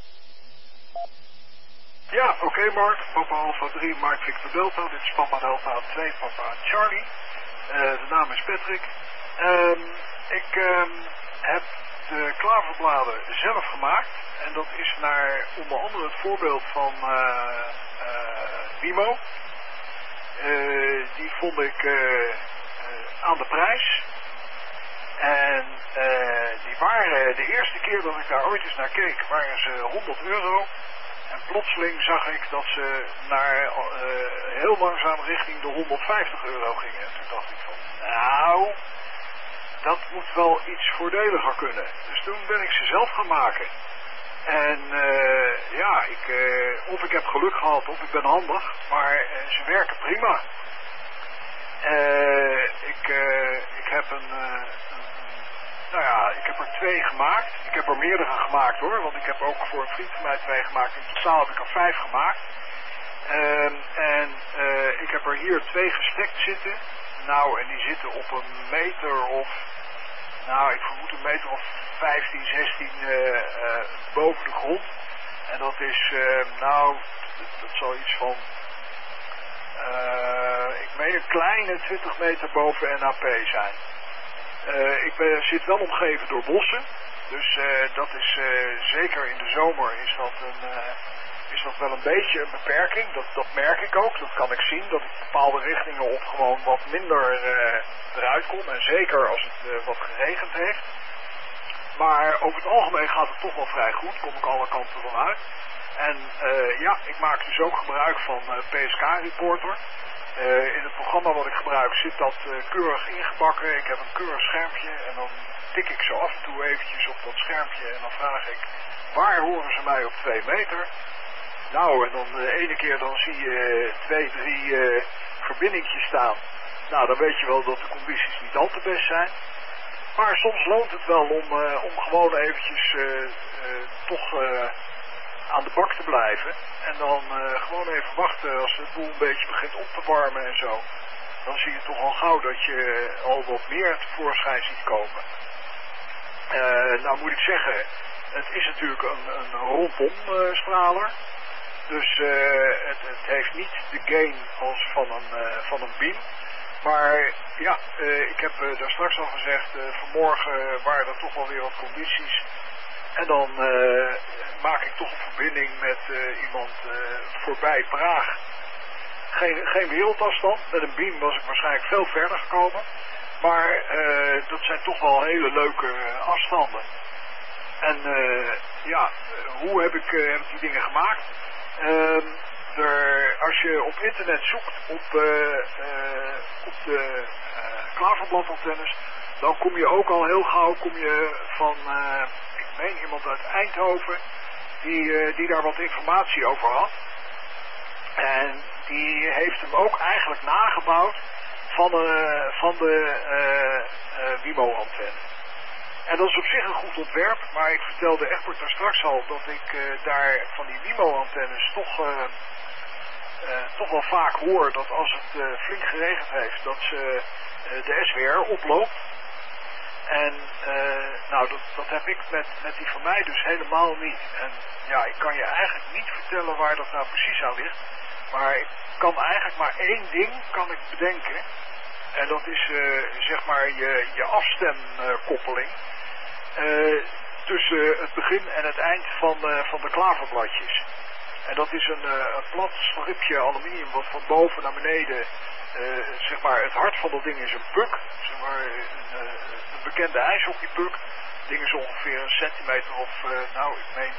S2: Ja, oké okay, Mark, Papa Alpha drie, Mike Victor Delta. Dit is Papa Delta twee, Papa Charlie. Uh, de naam is Patrick. Um, ik um, heb de klaverbladen zelf gemaakt. En dat is naar onder andere het voorbeeld van uh, uh, Wimo. Uh, die vond ik uh, uh, aan de prijs. En uh, die waren de eerste keer dat ik daar ooit eens naar keek, waren ze honderd euro. En plotseling zag ik dat ze naar uh, heel langzaam richting de honderdvijftig euro gingen. En toen dacht ik van, nou, dat moet wel iets voordeliger kunnen. Dus toen ben ik ze zelf gaan maken. En uh, ja, ik, uh, of ik heb geluk gehad of ik ben handig, maar uh, ze werken prima. Uh, ik, uh, ik heb een, uh, een, nou ja, ik heb er twee gemaakt. Ik heb er meerdere gemaakt hoor, want ik heb ook voor een vriend van mij twee gemaakt. In totaal heb ik er vijf gemaakt. Uh, en uh, ik heb er hier twee gestekt zitten. Nou, en die zitten op een meter of, nou, ik vermoed een meter of vijftien, zestien uh, uh, boven de grond. En dat is, uh, nou, dat, dat zal iets van, uh, ik meen een kleine twintig meter boven N A P zijn. Uh, ik ben, zit wel omgeven door bossen. Dus uh, dat is uh, zeker in de zomer is dat een, uh, is dat wel een beetje een beperking. Dat, dat merk ik ook, dat kan ik zien, dat ik bepaalde richtingen op gewoon wat minder uh, eruit kom. En zeker als het uh, wat geregend heeft. Maar over het algemeen gaat het toch wel vrij goed, kom ik alle kanten van uit. En uh, ja, ik maak dus ook gebruik van uh, P S K-reporter. Uh, in het programma wat ik gebruik zit dat uh, keurig ingebakken. Ik heb een keurig schermpje en dan tik ik zo af en toe eventjes op dat schermpje en dan vraag ik, waar horen ze mij op twee meter? Nou, en dan de ene keer dan zie je twee, drie uh, verbindingjes staan. Nou, dan weet je wel dat de condities niet al te best zijn. Maar soms loont het wel om, uh, om gewoon eventjes uh, uh, toch uh, aan de bak te blijven. En dan uh, gewoon even wachten als de boel een beetje begint op te warmen en zo. Dan zie je toch al gauw dat je al wat meer tevoorschijn ziet komen. Uh, nou moet ik zeggen, het is natuurlijk een, een rondom uh, straler. Dus uh, het, het heeft niet de gain als van een, uh, van een beam. Maar ja, uh, ik heb uh, daar straks al gezegd, uh, vanmorgen waren er toch wel weer wat condities. En dan uh, maak ik toch een verbinding met uh, iemand uh, voorbij Praag. Geen, geen wereldafstand, met een beam was ik waarschijnlijk veel verder gekomen. Maar uh, dat zijn toch wel hele leuke uh, afstanden. En uh, ja, hoe heb ik, uh, heb ik die dingen gemaakt? Uh, er, als je op internet zoekt op, uh, uh, op de uh, klaverbladantennes, dan kom je ook al heel gauw kom je van, uh, ik meen iemand uit Eindhoven, die, uh, die daar wat informatie over had. En die heeft hem ook eigenlijk nagebouwd van, uh, van de uh, uh, WIMO-antenne. En dat is op zich een goed ontwerp, maar ik vertelde Egbert daar straks al dat ik uh, daar van die WIMO-antennes toch, uh, uh, toch wel vaak hoor dat als het uh, flink geregend heeft, dat ze uh, de S W R oploopt. En uh, nou, dat, dat heb ik met, met die van mij dus helemaal niet. En ja, ik kan je eigenlijk niet vertellen waar dat nou precies aan ligt. Maar ik kan eigenlijk maar één ding kan ik bedenken. En dat is uh, zeg maar je, je afstemkoppeling. Uh, tussen het begin en het eind van, uh, van de klaverbladjes. En dat is een, uh, een plat stripje aluminium wat van boven naar beneden, uh, zeg maar, het hart van dat ding is een puck. Zeg maar, een, een bekende ijshockeypuck. Het ding is ongeveer een centimeter of, uh, nou, ik meen,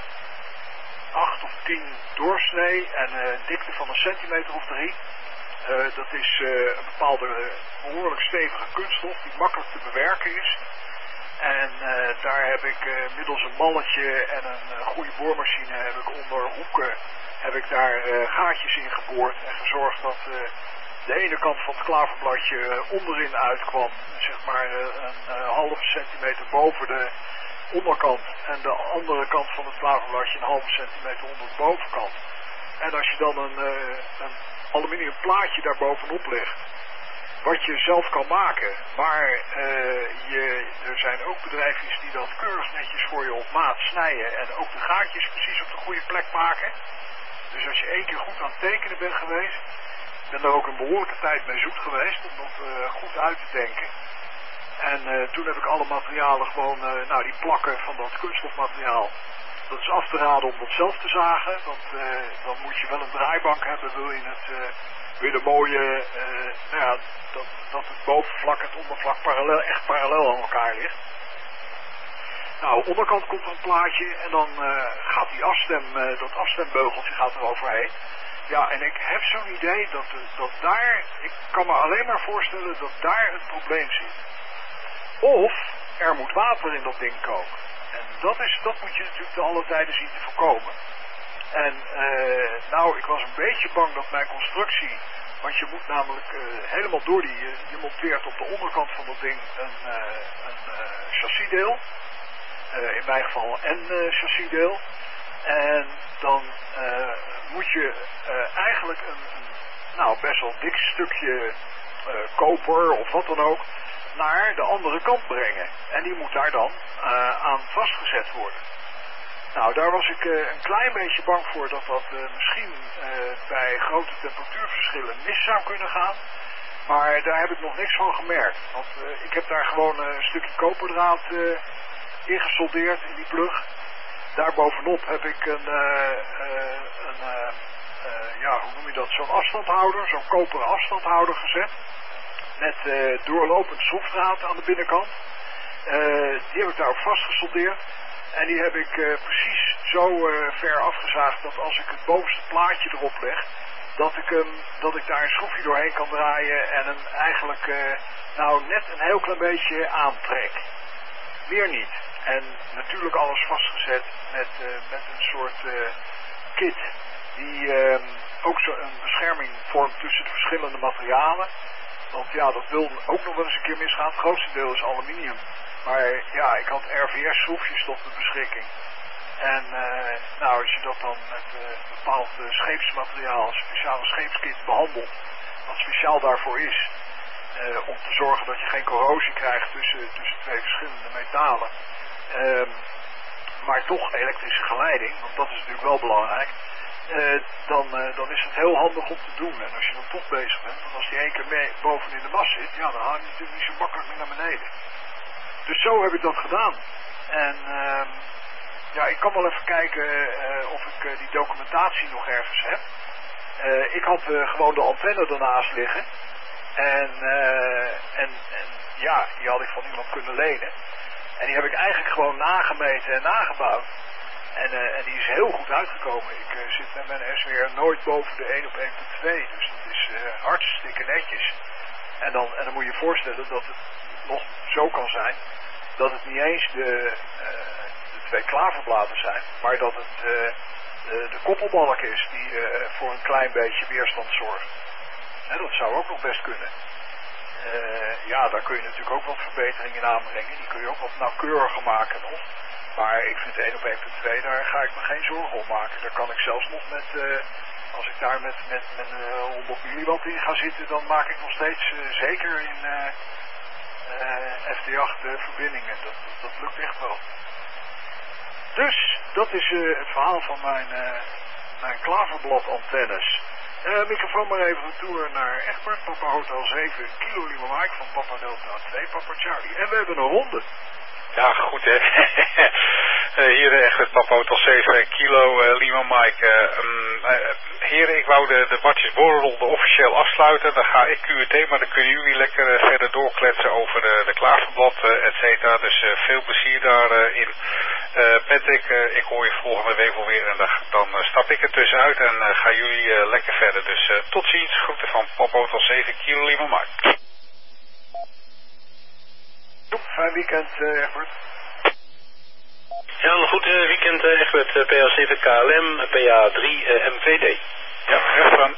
S2: acht of tien doorsnee en uh, een dikte van een centimeter of drie. Uh, dat is uh, een bepaalde uh, behoorlijk stevige kunststof die makkelijk te bewerken is. En uh, daar heb ik uh, middels een malletje en een uh, goede boormachine heb ik onder hoeken heb ik daar uh, gaatjes in geboord en gezorgd dat uh, de ene kant van het klaverbladje uh, onderin uitkwam, zeg maar uh, een uh, halve centimeter boven de onderkant en de andere kant van het klaverbladje een halve centimeter onder de bovenkant. En als je dan een, uh, een aluminium plaatje daar bovenop legt, wat je zelf kan maken, maar uh, je, er zijn ook bedrijfjes die dat keurig netjes voor je op maat snijden en ook de gaatjes precies op de goede plek maken. Dus als je één keer goed aan het tekenen bent geweest, ben er ook een behoorlijke tijd mee zoet geweest om dat uh, goed uit te denken. En uh, toen heb ik alle materialen gewoon, uh, nou die plakken van dat kunststofmateriaal, dat is af te raden om dat zelf te zagen, want uh, dan moet je wel een draaibank hebben, wil je het uh, weer de mooie, uh, nou ja, dat, dat het bovenvlak en het ondervlak parallel, echt parallel aan elkaar ligt. Nou, onderkant komt er een plaatje en dan uh, gaat die afstem, uh, dat afstembeugeltje gaat er overheen. Ja, en ik heb zo'n idee dat, dat daar, ik kan me alleen maar voorstellen dat daar het probleem zit. Of er moet water in dat ding komen. En dat, is, dat moet je natuurlijk te alle tijden zien te voorkomen. En uh, nou, ik was een beetje bang dat mijn constructie, want je moet namelijk uh, helemaal door die, uh, je monteert op de onderkant van dat ding een, uh, een uh, chassisdeel. Uh, in mijn geval een uh, chassisdeel. En dan uh, moet je uh, eigenlijk een, een nou, best wel dik stukje uh, koper of wat dan ook naar de andere kant brengen. En die moet daar dan uh, aan vastgezet worden. Nou, daar was ik uh, een klein beetje bang voor dat dat uh, misschien uh, bij grote temperatuurverschillen mis zou kunnen gaan. Maar daar heb ik nog niks van gemerkt. Want uh, ik heb daar gewoon uh, een stukje koperdraad uh, ingesoldeerd in die plug. daarbovenop heb ik een, uh, uh, een uh, uh, ja, hoe noem je dat, zo'n afstandhouder, zo'n koperen afstandhouder gezet. Met uh, doorlopend schroefdraad aan de binnenkant. Uh, die heb ik daar ook vastgesoldeerd. En die heb ik uh, precies zo uh, ver afgezaagd dat als ik het bovenste plaatje erop leg, dat ik, hem, dat ik daar een schroefje doorheen kan draaien en hem eigenlijk uh, nou net een heel klein beetje aantrek. Meer niet. En natuurlijk alles vastgezet met, uh, met een soort uh, kit die uh, ook zo een bescherming vormt tussen de verschillende materialen. Want ja, dat wil ook nog wel eens een keer misgaan. Het grootste deel is aluminium. Maar ja, ik had R V S-schroefjes tot de beschikking. En uh, nou, als je dat dan met uh, bepaald uh, scheepsmateriaal, een speciale scheepskit behandelt, wat speciaal daarvoor is, uh, om te zorgen dat je geen corrosie krijgt tussen, tussen twee verschillende metalen, uh, maar toch elektrische geleiding, want dat is natuurlijk wel belangrijk, uh, dan, uh, dan is het heel handig om te doen. En als je dan toch bezig bent, want als die één keer mee boven in de mast zit, ja, dan haal je natuurlijk niet zo makkelijk meer naar beneden. Dus zo heb ik dat gedaan. En uh, ja, ik kan wel even kijken uh, of ik uh, die documentatie nog ergens heb. Uh, ik had uh, gewoon de antenne ernaast liggen. En, uh, en, en ja, die had ik van iemand kunnen lenen. En die heb ik eigenlijk gewoon nagemeten en nagebouwd. En, uh, en die is heel goed uitgekomen. Ik uh, zit met mijn S W R nooit boven de één op één punt twee. Dus dat is uh, hartstikke netjes. En dan, en dan moet je je voorstellen dat het nog zo kan zijn dat het niet eens de, uh, de twee klaverbladen zijn, maar dat het uh, de, de koppelbalk is die uh, voor een klein beetje weerstand zorgt. En dat zou ook nog best kunnen. Uh, ja, daar kun je natuurlijk ook wat verbeteringen in aanbrengen. Die kun je ook wat nauwkeuriger maken nog. Maar ik vind één op één punt twee, daar ga ik me geen zorgen om maken. Daar kan ik zelfs nog met, uh, als ik daar met, met, met uh, honderd milliwatt in ga zitten, dan maak ik nog steeds uh, zeker in uh, uh, F T acht uh, verbindingen. Dat, dat, dat lukt echt wel. Dus, dat is uh, het verhaal van mijn, uh, mijn klaverblad antennes. Uh, microfoon maar even retour naar Egbert, Papa Hotel zeven, Kilo Lima Mike van Papa Delta twee, Papa Charlie. En we hebben een ronde.
S1: Ja, goed hè. uh, hier Egbert, Papa Hotel zeven, Kilo uh, Lima Mike. Uh, um, uh, heren, ik wou de, de Bartjes Borrelronde officieel afsluiten. Dan ga ik Q T, maar dan kunnen jullie lekker uh, verder doorkletsen over de, de klaverblad, uh, et cetera. Dus uh, veel plezier daarin. Uh, Uh, Patrick, uh, ik hoor je volgende week alweer en dan, dan uh, stap ik er tussenuit en uh, gaan jullie uh, lekker verder. Dus uh, tot ziens, groeten van Papa Hotel zeven, Kilo Lima Mike.
S2: Fijn weekend, uh, Egbert.
S3: Ja, een goed uh, weekend, uh, Egbert. Uh, P A zeven K L M, P A drie uh, M V D.
S1: Ja, echt van.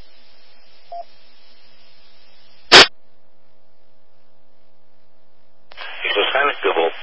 S3: Is waarschijnlijk dubbel.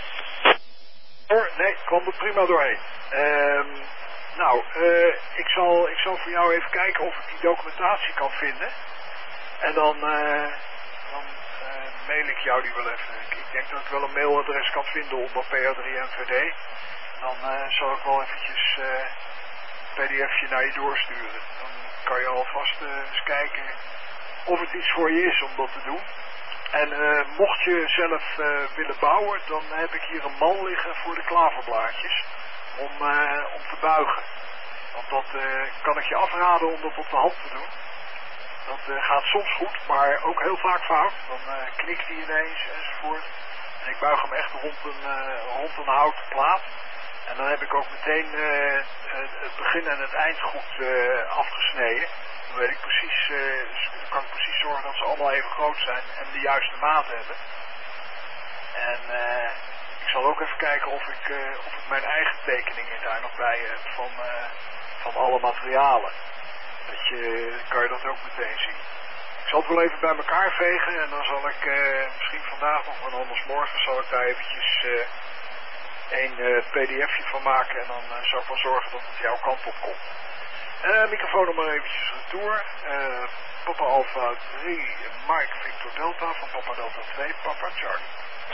S2: Nee, kwam er prima doorheen. Um, nou, uh, ik, zal, ik zal voor jou even kijken of ik die documentatie kan vinden. En dan, uh, dan uh, mail ik jou die wel even. Ik, ik denk dat ik wel een mailadres kan vinden onder P A drie M V D. Dan uh, zal ik wel eventjes uh, een P D F'je naar je doorsturen. Dan kan je alvast uh, eens kijken of het iets voor je is om dat te doen. En uh, mocht je zelf uh, willen bouwen, dan heb ik hier een mal liggen voor de klaverblaadjes om, uh, om te buigen. Want dat uh, kan ik je afraden om dat op de hand te doen. Dat uh, gaat soms goed, maar ook heel vaak fout. Dan uh, knikt hij ineens enzovoort. En ik buig hem echt rond een, uh, rond een houten plaat. En dan heb ik ook meteen uh, het begin en het eind goed uh, afgesneden. Dan weet ik precies, uh, dan kan ik precies zorgen dat ze allemaal even groot zijn en de juiste maat hebben. En uh, ik zal ook even kijken of ik, uh, of ik mijn eigen tekeningen daar nog bij heb van, uh, van alle materialen. Dat je, kan je dat ook meteen zien. Ik zal het wel even bij elkaar vegen en dan zal ik uh, misschien vandaag nog en anders morgen zal ik daar eventjes uh, een uh, P D F'je van maken en dan uh, zal ik wel zorgen dat het jouw kant op komt. Uh, microfoon nog maar eventjes retour. Uh, Papa Alpha drie, Mike Victor Delta van Papa Delta twee, Papa Charlie.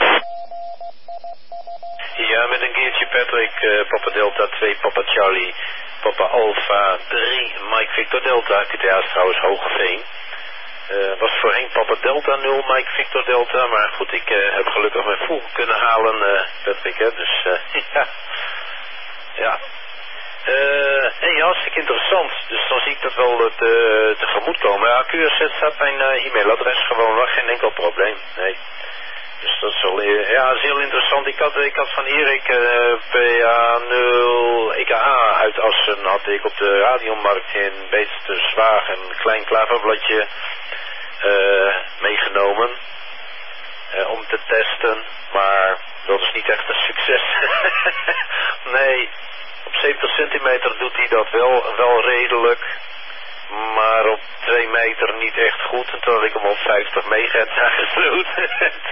S3: Ja, met een keertje Patrick, uh, Papa Delta twee, Papa Charlie, Papa Alpha drie, Mike Victor Delta, Q T A is trouwens Hogeveen. Uh, was voorheen Papa Delta nul, Mike Victor Delta, maar goed, ik uh, heb gelukkig mijn voel kunnen halen, uh, Patrick, hè, dus uh, ja. Ja. Uh, hey, hartstikke interessant. Dus dan zie ik dat wel uh, te, tegemoet komen. Ja, Q R Z staat mijn uh, e-mailadres gewoon wel, geen enkel probleem. Nee. Dus dat is wel, ja, dat is heel interessant. Ik had, ik had van Erik uh, P A nul E K A uit Assen had ik op de radiomarkt in Beester-Zwaag een klein klaverbladje uh, meegenomen uh, om te testen. Maar dat is niet echt een succes. Nee, op zeventig centimeter doet hij dat wel, wel redelijk. Maar op twee meter niet echt goed. En toen had ik hem op vijftig megahertz aangesloten.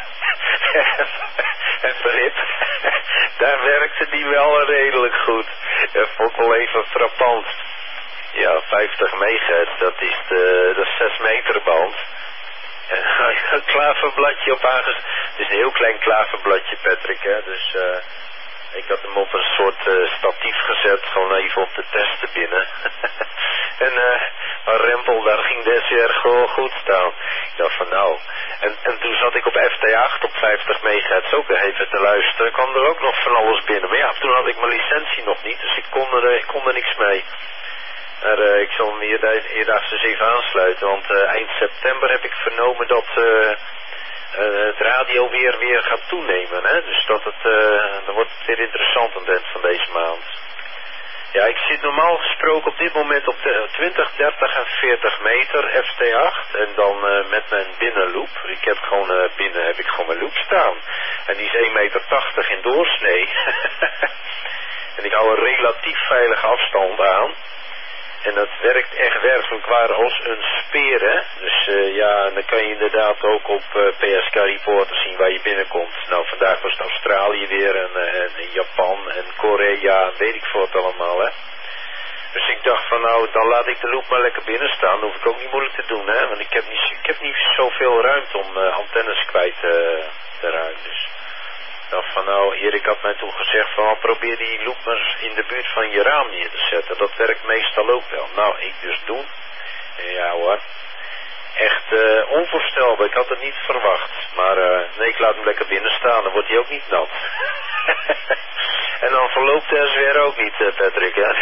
S3: En verhip. Daar werkte die wel redelijk goed. Dat vond ik wel even frappant. Ja, vijftig megahertz, dat is de, de zes meter band. En een klaverbladje op aanges... Het is een heel klein klaverbladje, Patrick, hè. Dus uh, ik had hem op een soort uh, statief gezet, gewoon even op de testen binnen. En uh, maar Rempel, daar ging de S W R gewoon goed staan. Ik dacht van nou. En, en toen zat ik op F T acht op vijftig megahertz ook even te luisteren. Kwam er ook nog van alles binnen. Maar ja, toen had ik mijn licentie nog niet, dus ik kon er, ik kon er niks mee. Maar uh, ik zal hem hier eerder eens even aansluiten, want uh, eind september heb ik vernomen dat uh, uh, het radio weer, weer gaat toenemen. Hè? Dus dat het, uh, dan wordt het weer interessant aan het eind van deze maand. Ja, ik zit normaal gesproken op dit moment op de twintig, dertig en veertig meter F T acht en dan uh, met mijn binnenloop. Ik heb gewoon uh, binnen heb ik gewoon mijn loop staan. En die is één meter tachtig in doorsnee. En ik hou een relatief veilige afstand aan. En dat werkt echt werkelijk waar als een speer, hè. Dus uh, ja, dan kan je inderdaad ook op uh, P S K Reporter zien waar je binnenkomt. Nou, vandaag was het Australië weer en, uh, en Japan en Korea, weet ik veel wat allemaal, hè. Dus ik dacht van nou, dan laat ik de loop maar lekker binnen staan. Dat hoef ik ook niet moeilijk te doen, hè. Want ik heb niet, ik heb niet zoveel ruimte om uh, antennes kwijt uh, te ruimen, dus... Ik dacht van nou, Erik had mij toen gezegd van probeer die loop maar eens in de buurt van je raam neer te zetten. Dat werkt meestal ook wel. Nou, ik dus doen. Ja hoor. Echt uh, onvoorstelbaar. Ik had het niet verwacht. Maar uh, nee, ik laat hem lekker binnen staan. Dan wordt hij ook niet nat. En dan verloopt de S W R ook niet, uh, Patrick. Hè?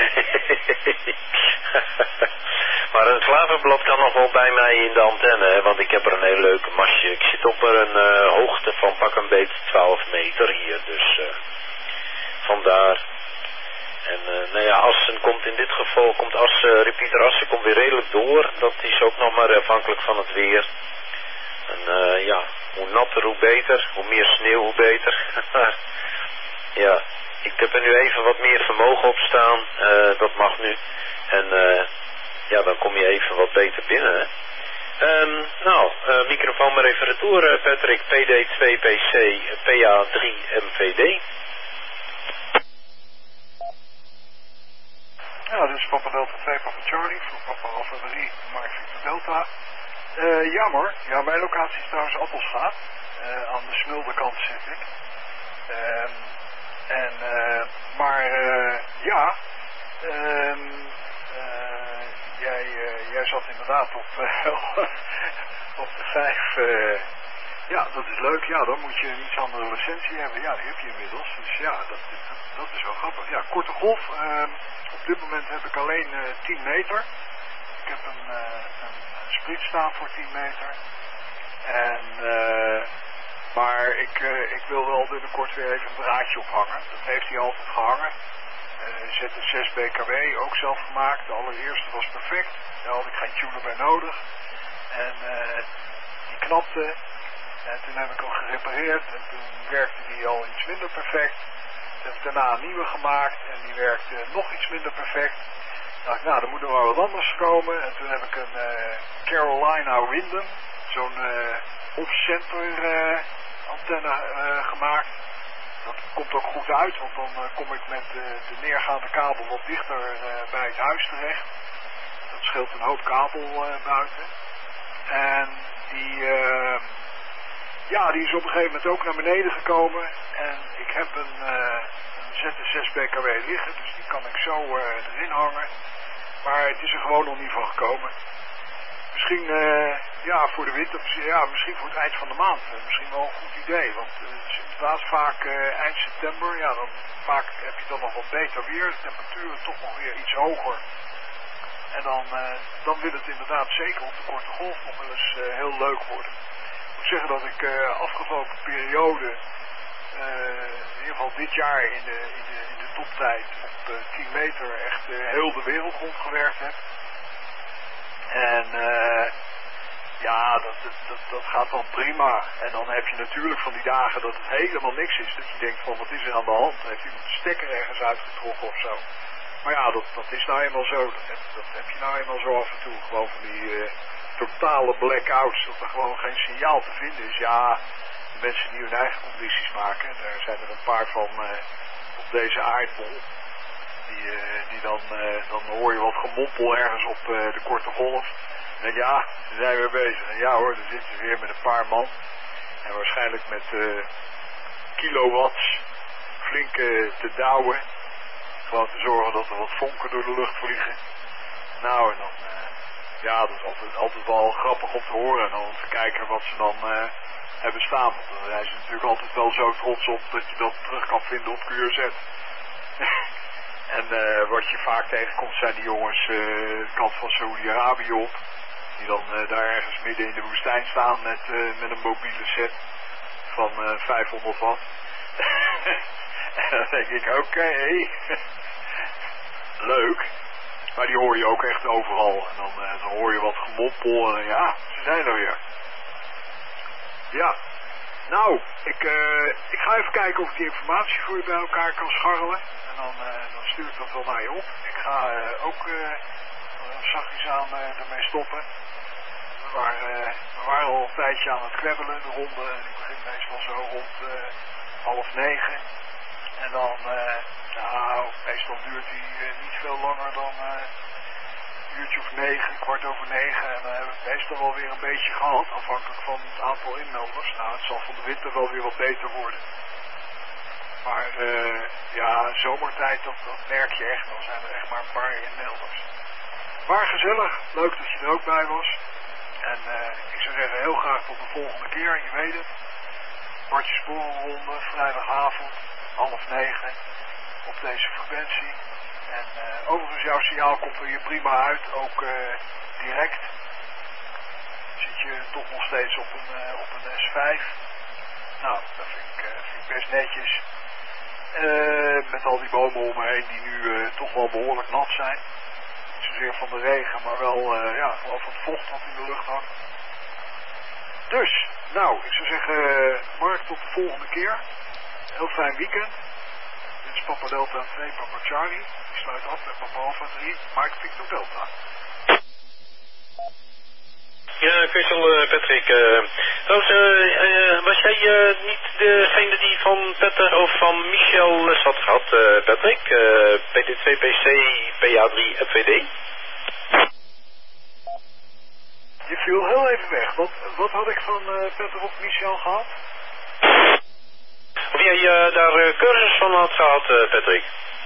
S3: Maar een klaverblad kan nog wel bij mij in de antenne, hè, want ik heb er een heel leuke masje. Ik zit op een uh, hoogte van pak een beetje twaalf meter hier, dus uh, vandaar. En uh, nou ja, Assen komt in dit geval, komt Assen, repeater Assen komt weer redelijk door. Dat is ook nog maar afhankelijk van het weer. En uh, ja, hoe natter hoe beter, hoe meer sneeuw hoe beter. Ja, ik heb er nu even wat meer vermogen op staan, uh, dat mag nu. En uh, ja, dan kom je even wat beter binnen, hè. Um, nou, uh, microfoon maar even retour, uh, Patrick, P D twee P C, P A drie M V D.
S2: Ja, dus Papa Delta twee, Papa Charlie, voor Papa Alpha drie, Mike Victor Delta. Uh, jammer, ja, mijn locatie is trouwens Appelscha. Uh, aan de Smulderkant zit ik. Uh, en, uh, maar uh, ja, uh, uh, jij, uh, jij zat inderdaad op, uh, op de vijf. Uh, ja, dat is leuk. Ja, dan moet je een iets andere licentie hebben. Ja, die heb je inmiddels. Dus ja, dat, dat, dat is wel grappig. Ja, korte golf. Uh, op dit moment heb ik alleen uh, tien meter. Ik heb een, uh, een split staan voor tien meter. En, uh, maar ik, uh, ik wil wel binnenkort weer even een draadje ophangen. Dat heeft hij altijd gehangen. Uh, Z zes B K W, ook zelf gemaakt. De allereerste was perfect. Daar had ik geen tuner bij nodig. En uh, die knapte. En toen heb ik hem gerepareerd. En toen werkte die al iets minder perfect. Toen heb ik daarna een nieuwe gemaakt. En die werkte nog iets minder perfect. Toen dacht ik, nou, dan moet er wel wat anders komen. En toen heb ik een uh, Carolina Windham. Zo'n uh, off-center uh, antenne uh, gemaakt. Dat komt ook goed uit, want dan uh, kom ik met uh, de neergaande kabel wat dichter uh, bij het huis terecht. Dat scheelt een hoop kabel uh, buiten. En die, uh, ja, die is op een gegeven moment ook naar beneden gekomen. En ik heb een, uh, een Z zes B K W liggen, dus die kan ik zo uh, erin hangen. Maar het is er gewoon nog niet van gekomen. Misschien, uh, ja, voor de winter, ja, misschien voor het eind van de maand. Uh, misschien wel een goed idee, want uh, inderdaad vaak uh, eind september, ja, dan vaak heb je dan nog wat beter weer, de temperaturen toch nog weer iets hoger. En dan, uh, dan wil het inderdaad zeker op de korte golf nog wel eens uh, heel leuk worden. Ik moet zeggen dat ik uh, afgelopen periode, uh, in ieder geval dit jaar in de, in de, in de toptijd op uh, tien meter echt uh, heel de wereld rondgewerkt heb. En uh, ja, dat, dat, dat, dat gaat dan prima. En dan heb je natuurlijk van die dagen dat het helemaal niks is. Dat je denkt van wat is er aan de hand? Heeft iemand de stekker ergens uitgetrokken of zo? Maar ja, dat, dat is nou eenmaal zo. Dat heb, dat heb je nou eenmaal zo af en toe. Gewoon van die uh, totale blackouts. Dat er gewoon geen signaal te vinden is. Ja, de mensen die hun eigen condities maken. Daar zijn er een paar van uh, op deze aardbol. Die, uh, die dan, uh, dan hoor je wat gemompel ergens op uh, de korte golf. En denk je, ja, ze zijn weer bezig. En ja hoor, dan zitten ze weer met een paar man. En waarschijnlijk met uh, kilowatts flink uh, te douwen. Gewoon te zorgen dat er wat vonken door de lucht vliegen. Nou, en dan, uh, ja, dat is altijd, altijd wel grappig om te horen. En dan te kijken wat ze dan uh, hebben staan. Want dan zijn ze natuurlijk altijd wel zo trots op dat je dat terug kan vinden op Q R Z. En uh, wat je vaak tegenkomt zijn die jongens uh, de kant van Saoedi-Arabië op. Die dan uh, daar ergens midden in de woestijn staan met, uh, met een mobiele set van uh, vijfhonderd watt. En dan denk ik, oké, okay. Leuk. Maar die hoor je ook echt overal. En dan, uh, dan hoor je wat gemompel en ja, ze zijn er weer. Ja. Nou, ik, uh, ik ga even kijken of ik die informatie voor je bij elkaar kan scharrelen. En dan, uh, dan stuur ik dat wel naar je op. Ik ga uh, ook uh, zachtjes aan uh, ermee stoppen. We waren, uh, we waren al een tijdje aan het kwebbelen, de ronde. En ik begin meestal zo rond uh, half negen. En dan, uh, nou, meestal duurt die uh, niet veel langer dan uh, een uurtje of negen, kwart over negen. En dan hebben we het meestal wel weer een beetje gehad, afhankelijk van het aantal inmelders. Nou, het zal van de winter wel weer wat beter worden. Maar uh, ja, zomertijd, dat, dat merk je echt. Dan zijn er echt maar een paar inmelders. Maar gezellig, leuk dat je er ook bij was. En uh, ik zou zeggen, heel graag tot de volgende keer, je weet het. Bartje Sporenronde, vrijdagavond, half negen, op deze frequentie. En uh, overigens, jouw signaal komt er hier prima uit, ook uh, direct. Zit je toch nog steeds op een, uh, op een S vijf. Nou, dat vind ik, uh, vind ik best netjes. Uh, met al die bomen om me heen die nu uh, toch wel behoorlijk nat zijn. Niet zozeer van de regen, maar wel uh, ja, gewoon van het vocht wat in de lucht hangt. Dus, nou, ik zou zeggen, uh, Mark, tot de volgende keer. Heel fijn weekend. Dit is Papa Delta twee, Papa Charlie. Die sluit af met Papa Alpha drie, Mike Victor Delta.
S3: Ja, Christel, uh, Patrick. Uh, was, uh, uh, was jij uh, niet degene die van Petter of van Michel les had gehad, uh, Patrick? Uh, P D twee P C, P A drie F V D?
S2: Je viel heel even weg. Wat, wat had ik van uh, Petter of Michel gehad?
S3: Of jij uh, daar uh, cursus van had gehad, uh, Patrick?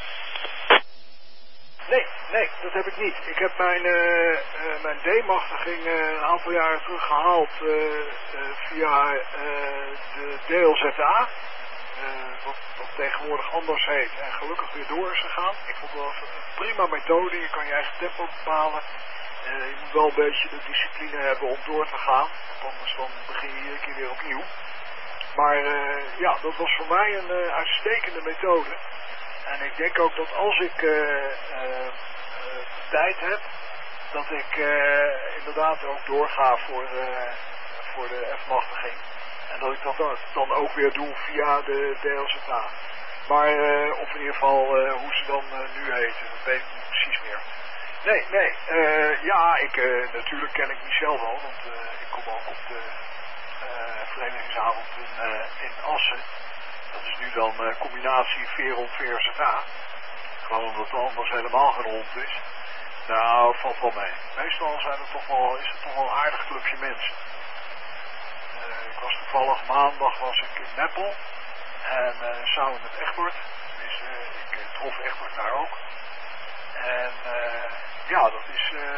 S2: Nee, nee, dat heb ik niet. Ik heb mijn, uh, uh, mijn D-machtiging uh, een aantal jaren terug gehaald uh, uh, via uh, de D L Z A. Uh, wat, wat tegenwoordig anders heet en gelukkig weer door is gegaan. Ik vond het wel een prima methode. Je kan je eigen tempo bepalen. Uh, je moet wel een beetje de discipline hebben om door te gaan. Want anders dan begin je iedere keer weer opnieuw. Maar uh, ja, dat was voor mij een uh, uitstekende methode. En ik denk ook dat als ik uh, uh, uh, tijd heb, dat ik uh, inderdaad ook doorga voor, uh, voor de F-machtiging. En dat ik dat dan ook weer doe via de D L Z A. Maar, uh, of in ieder geval uh, hoe ze dan uh, nu heten, dat weet ik niet precies meer. Nee, nee, uh, ja, ik, uh, natuurlijk ken ik Michel wel, want uh, ik kom ook op de uh, verenigingsavond in, uh, in Assen. Dat is nu dan uh, combinatie Veron V R Z A. Gewoon omdat het anders helemaal geen hond is. Nou, valt wel mee. Meestal zijn er toch wel, is het toch wel een aardig clubje mensen. Uh, ik was toevallig maandag was ik in Meppel. En uh, samen met Egbert. Tenminste, ik uh, trof Egbert daar ook. En uh, ja, dat is... Uh,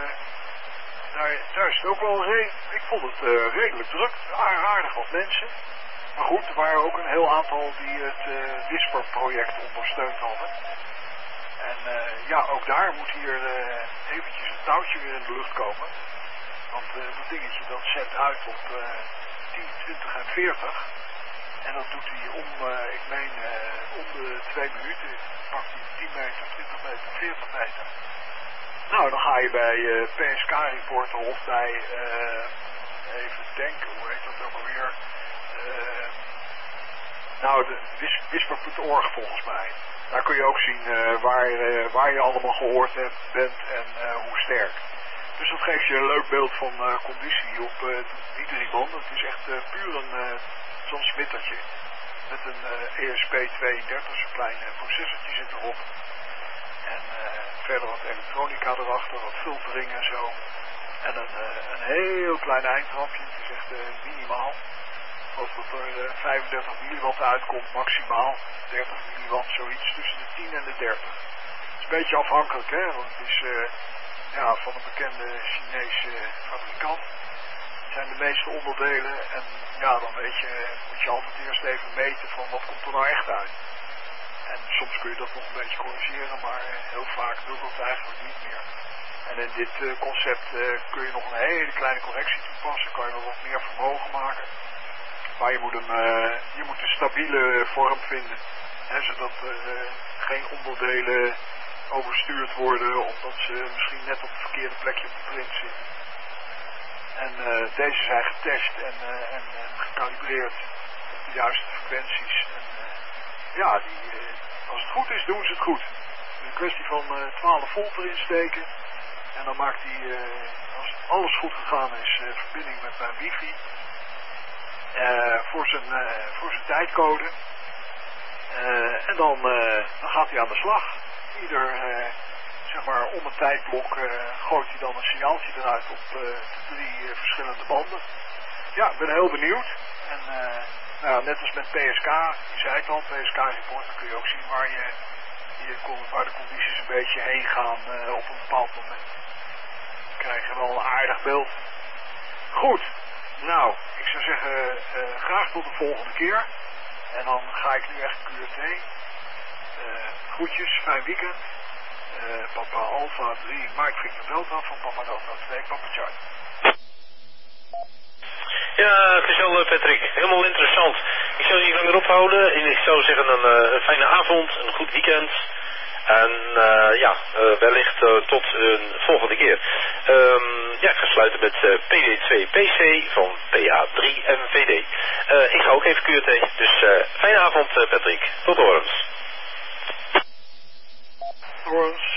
S2: daar, daar is het ook wel redelijk... Ik vond het uh, redelijk druk. Aardig wat mensen. Maar goed, er waren ook een heel aantal die het uh, Whisper-project ondersteund hadden. En uh, ja, ook daar moet hier uh, eventjes een touwtje weer in de lucht komen. Want uh, dat dingetje dat zet uit op uh, tien, twintig en veertig. En dat doet hij om, uh, ik meen, uh, om de twee minuten. Pakt hij tien meter, twintig meter, veertig meter. Nou, dan ga je bij uh, P S K Reporter of bij, uh, even denken, hoe heet dat ook alweer? Uh, nou, de whisper punt org volgens mij. Daar kun je ook zien uh, waar, uh, waar je allemaal gehoord hebt, bent en uh, hoe sterk. Dus dat geeft je een leuk beeld van uh, conditie op uh, die drie banden. Het is echt uh, puur een uh, zo'n smittertje. Met een uh, E S P tweeëndertig, zo'n klein uh, processortje zit erop. En uh, verder wat elektronica erachter, wat filtering en zo. En een, uh, een heel klein eindtrapje, het is echt uh, minimaal. Ik geloof dat er uh, vijfendertig milliwatt uitkomt, maximaal. dertig milliwatt, zoiets tussen de tien en de dertig. Het is een beetje afhankelijk, hè, want het is uh, ja, van een bekende Chinese fabrikant. Het zijn de meeste onderdelen en ja, dan weet je, moet je altijd eerst even meten van wat komt er nou echt uit. En soms kun je dat nog een beetje corrigeren, maar heel vaak wil dat eigenlijk niet meer. En in dit uh, concept uh, kun je nog een hele kleine correctie toepassen, kan je nog wat meer vermogen maken. Maar je moet een, uh, je moet een stabiele vorm vinden, hè, zodat er uh, geen onderdelen overstuurd worden, omdat ze misschien net op het verkeerde plekje op de print zitten. En uh, deze zijn getest en, uh, en, en gecalibreerd op de juiste frequenties. En, uh, ja, die, uh, als het goed is, doen ze het goed. Het is een kwestie van uh, twaalf volt erin steken. En dan maakt hij, uh, als alles goed gegaan is, uh, verbinding met mijn wifi. Uh, voor, zijn, uh, voor zijn tijdcode. Uh, en dan, uh, dan gaat hij aan de slag. Ieder, uh, zeg maar, om een tijdblok uh, gooit hij dan een signaaltje eruit op uh, de drie uh, verschillende banden. Ja, ik ben heel benieuwd. En uh, nou, net als met P S K, je zei het al, P S K Report, dan kun je ook zien waar, je, je, waar de condities een beetje heen gaan uh, op een bepaald moment. Dan krijg je wel een aardig beeld. Goed, nou, ik zou zeggen, uh, graag tot de volgende keer. En dan ga ik nu echt Q R T. Uh, groetjes, fijn weekend. Uh, Papa Alpha drie, Mike Victor Delta van Papa Delta twee, Papa Charlie.
S3: Ja, het is wel, Patrick, helemaal interessant. Ik zal je niet langer ophouden. En ik zou zeggen een, uh, een fijne avond, een goed weekend. En uh, ja, uh, wellicht uh, tot een volgende keer. Um, ja, ik ga sluiten met uh, P D twee P C van P A drie M V D. Uh, ik ga ook even Q R T. Dus uh, fijne avond, uh, Patrick. Tot horens.
S2: Horens.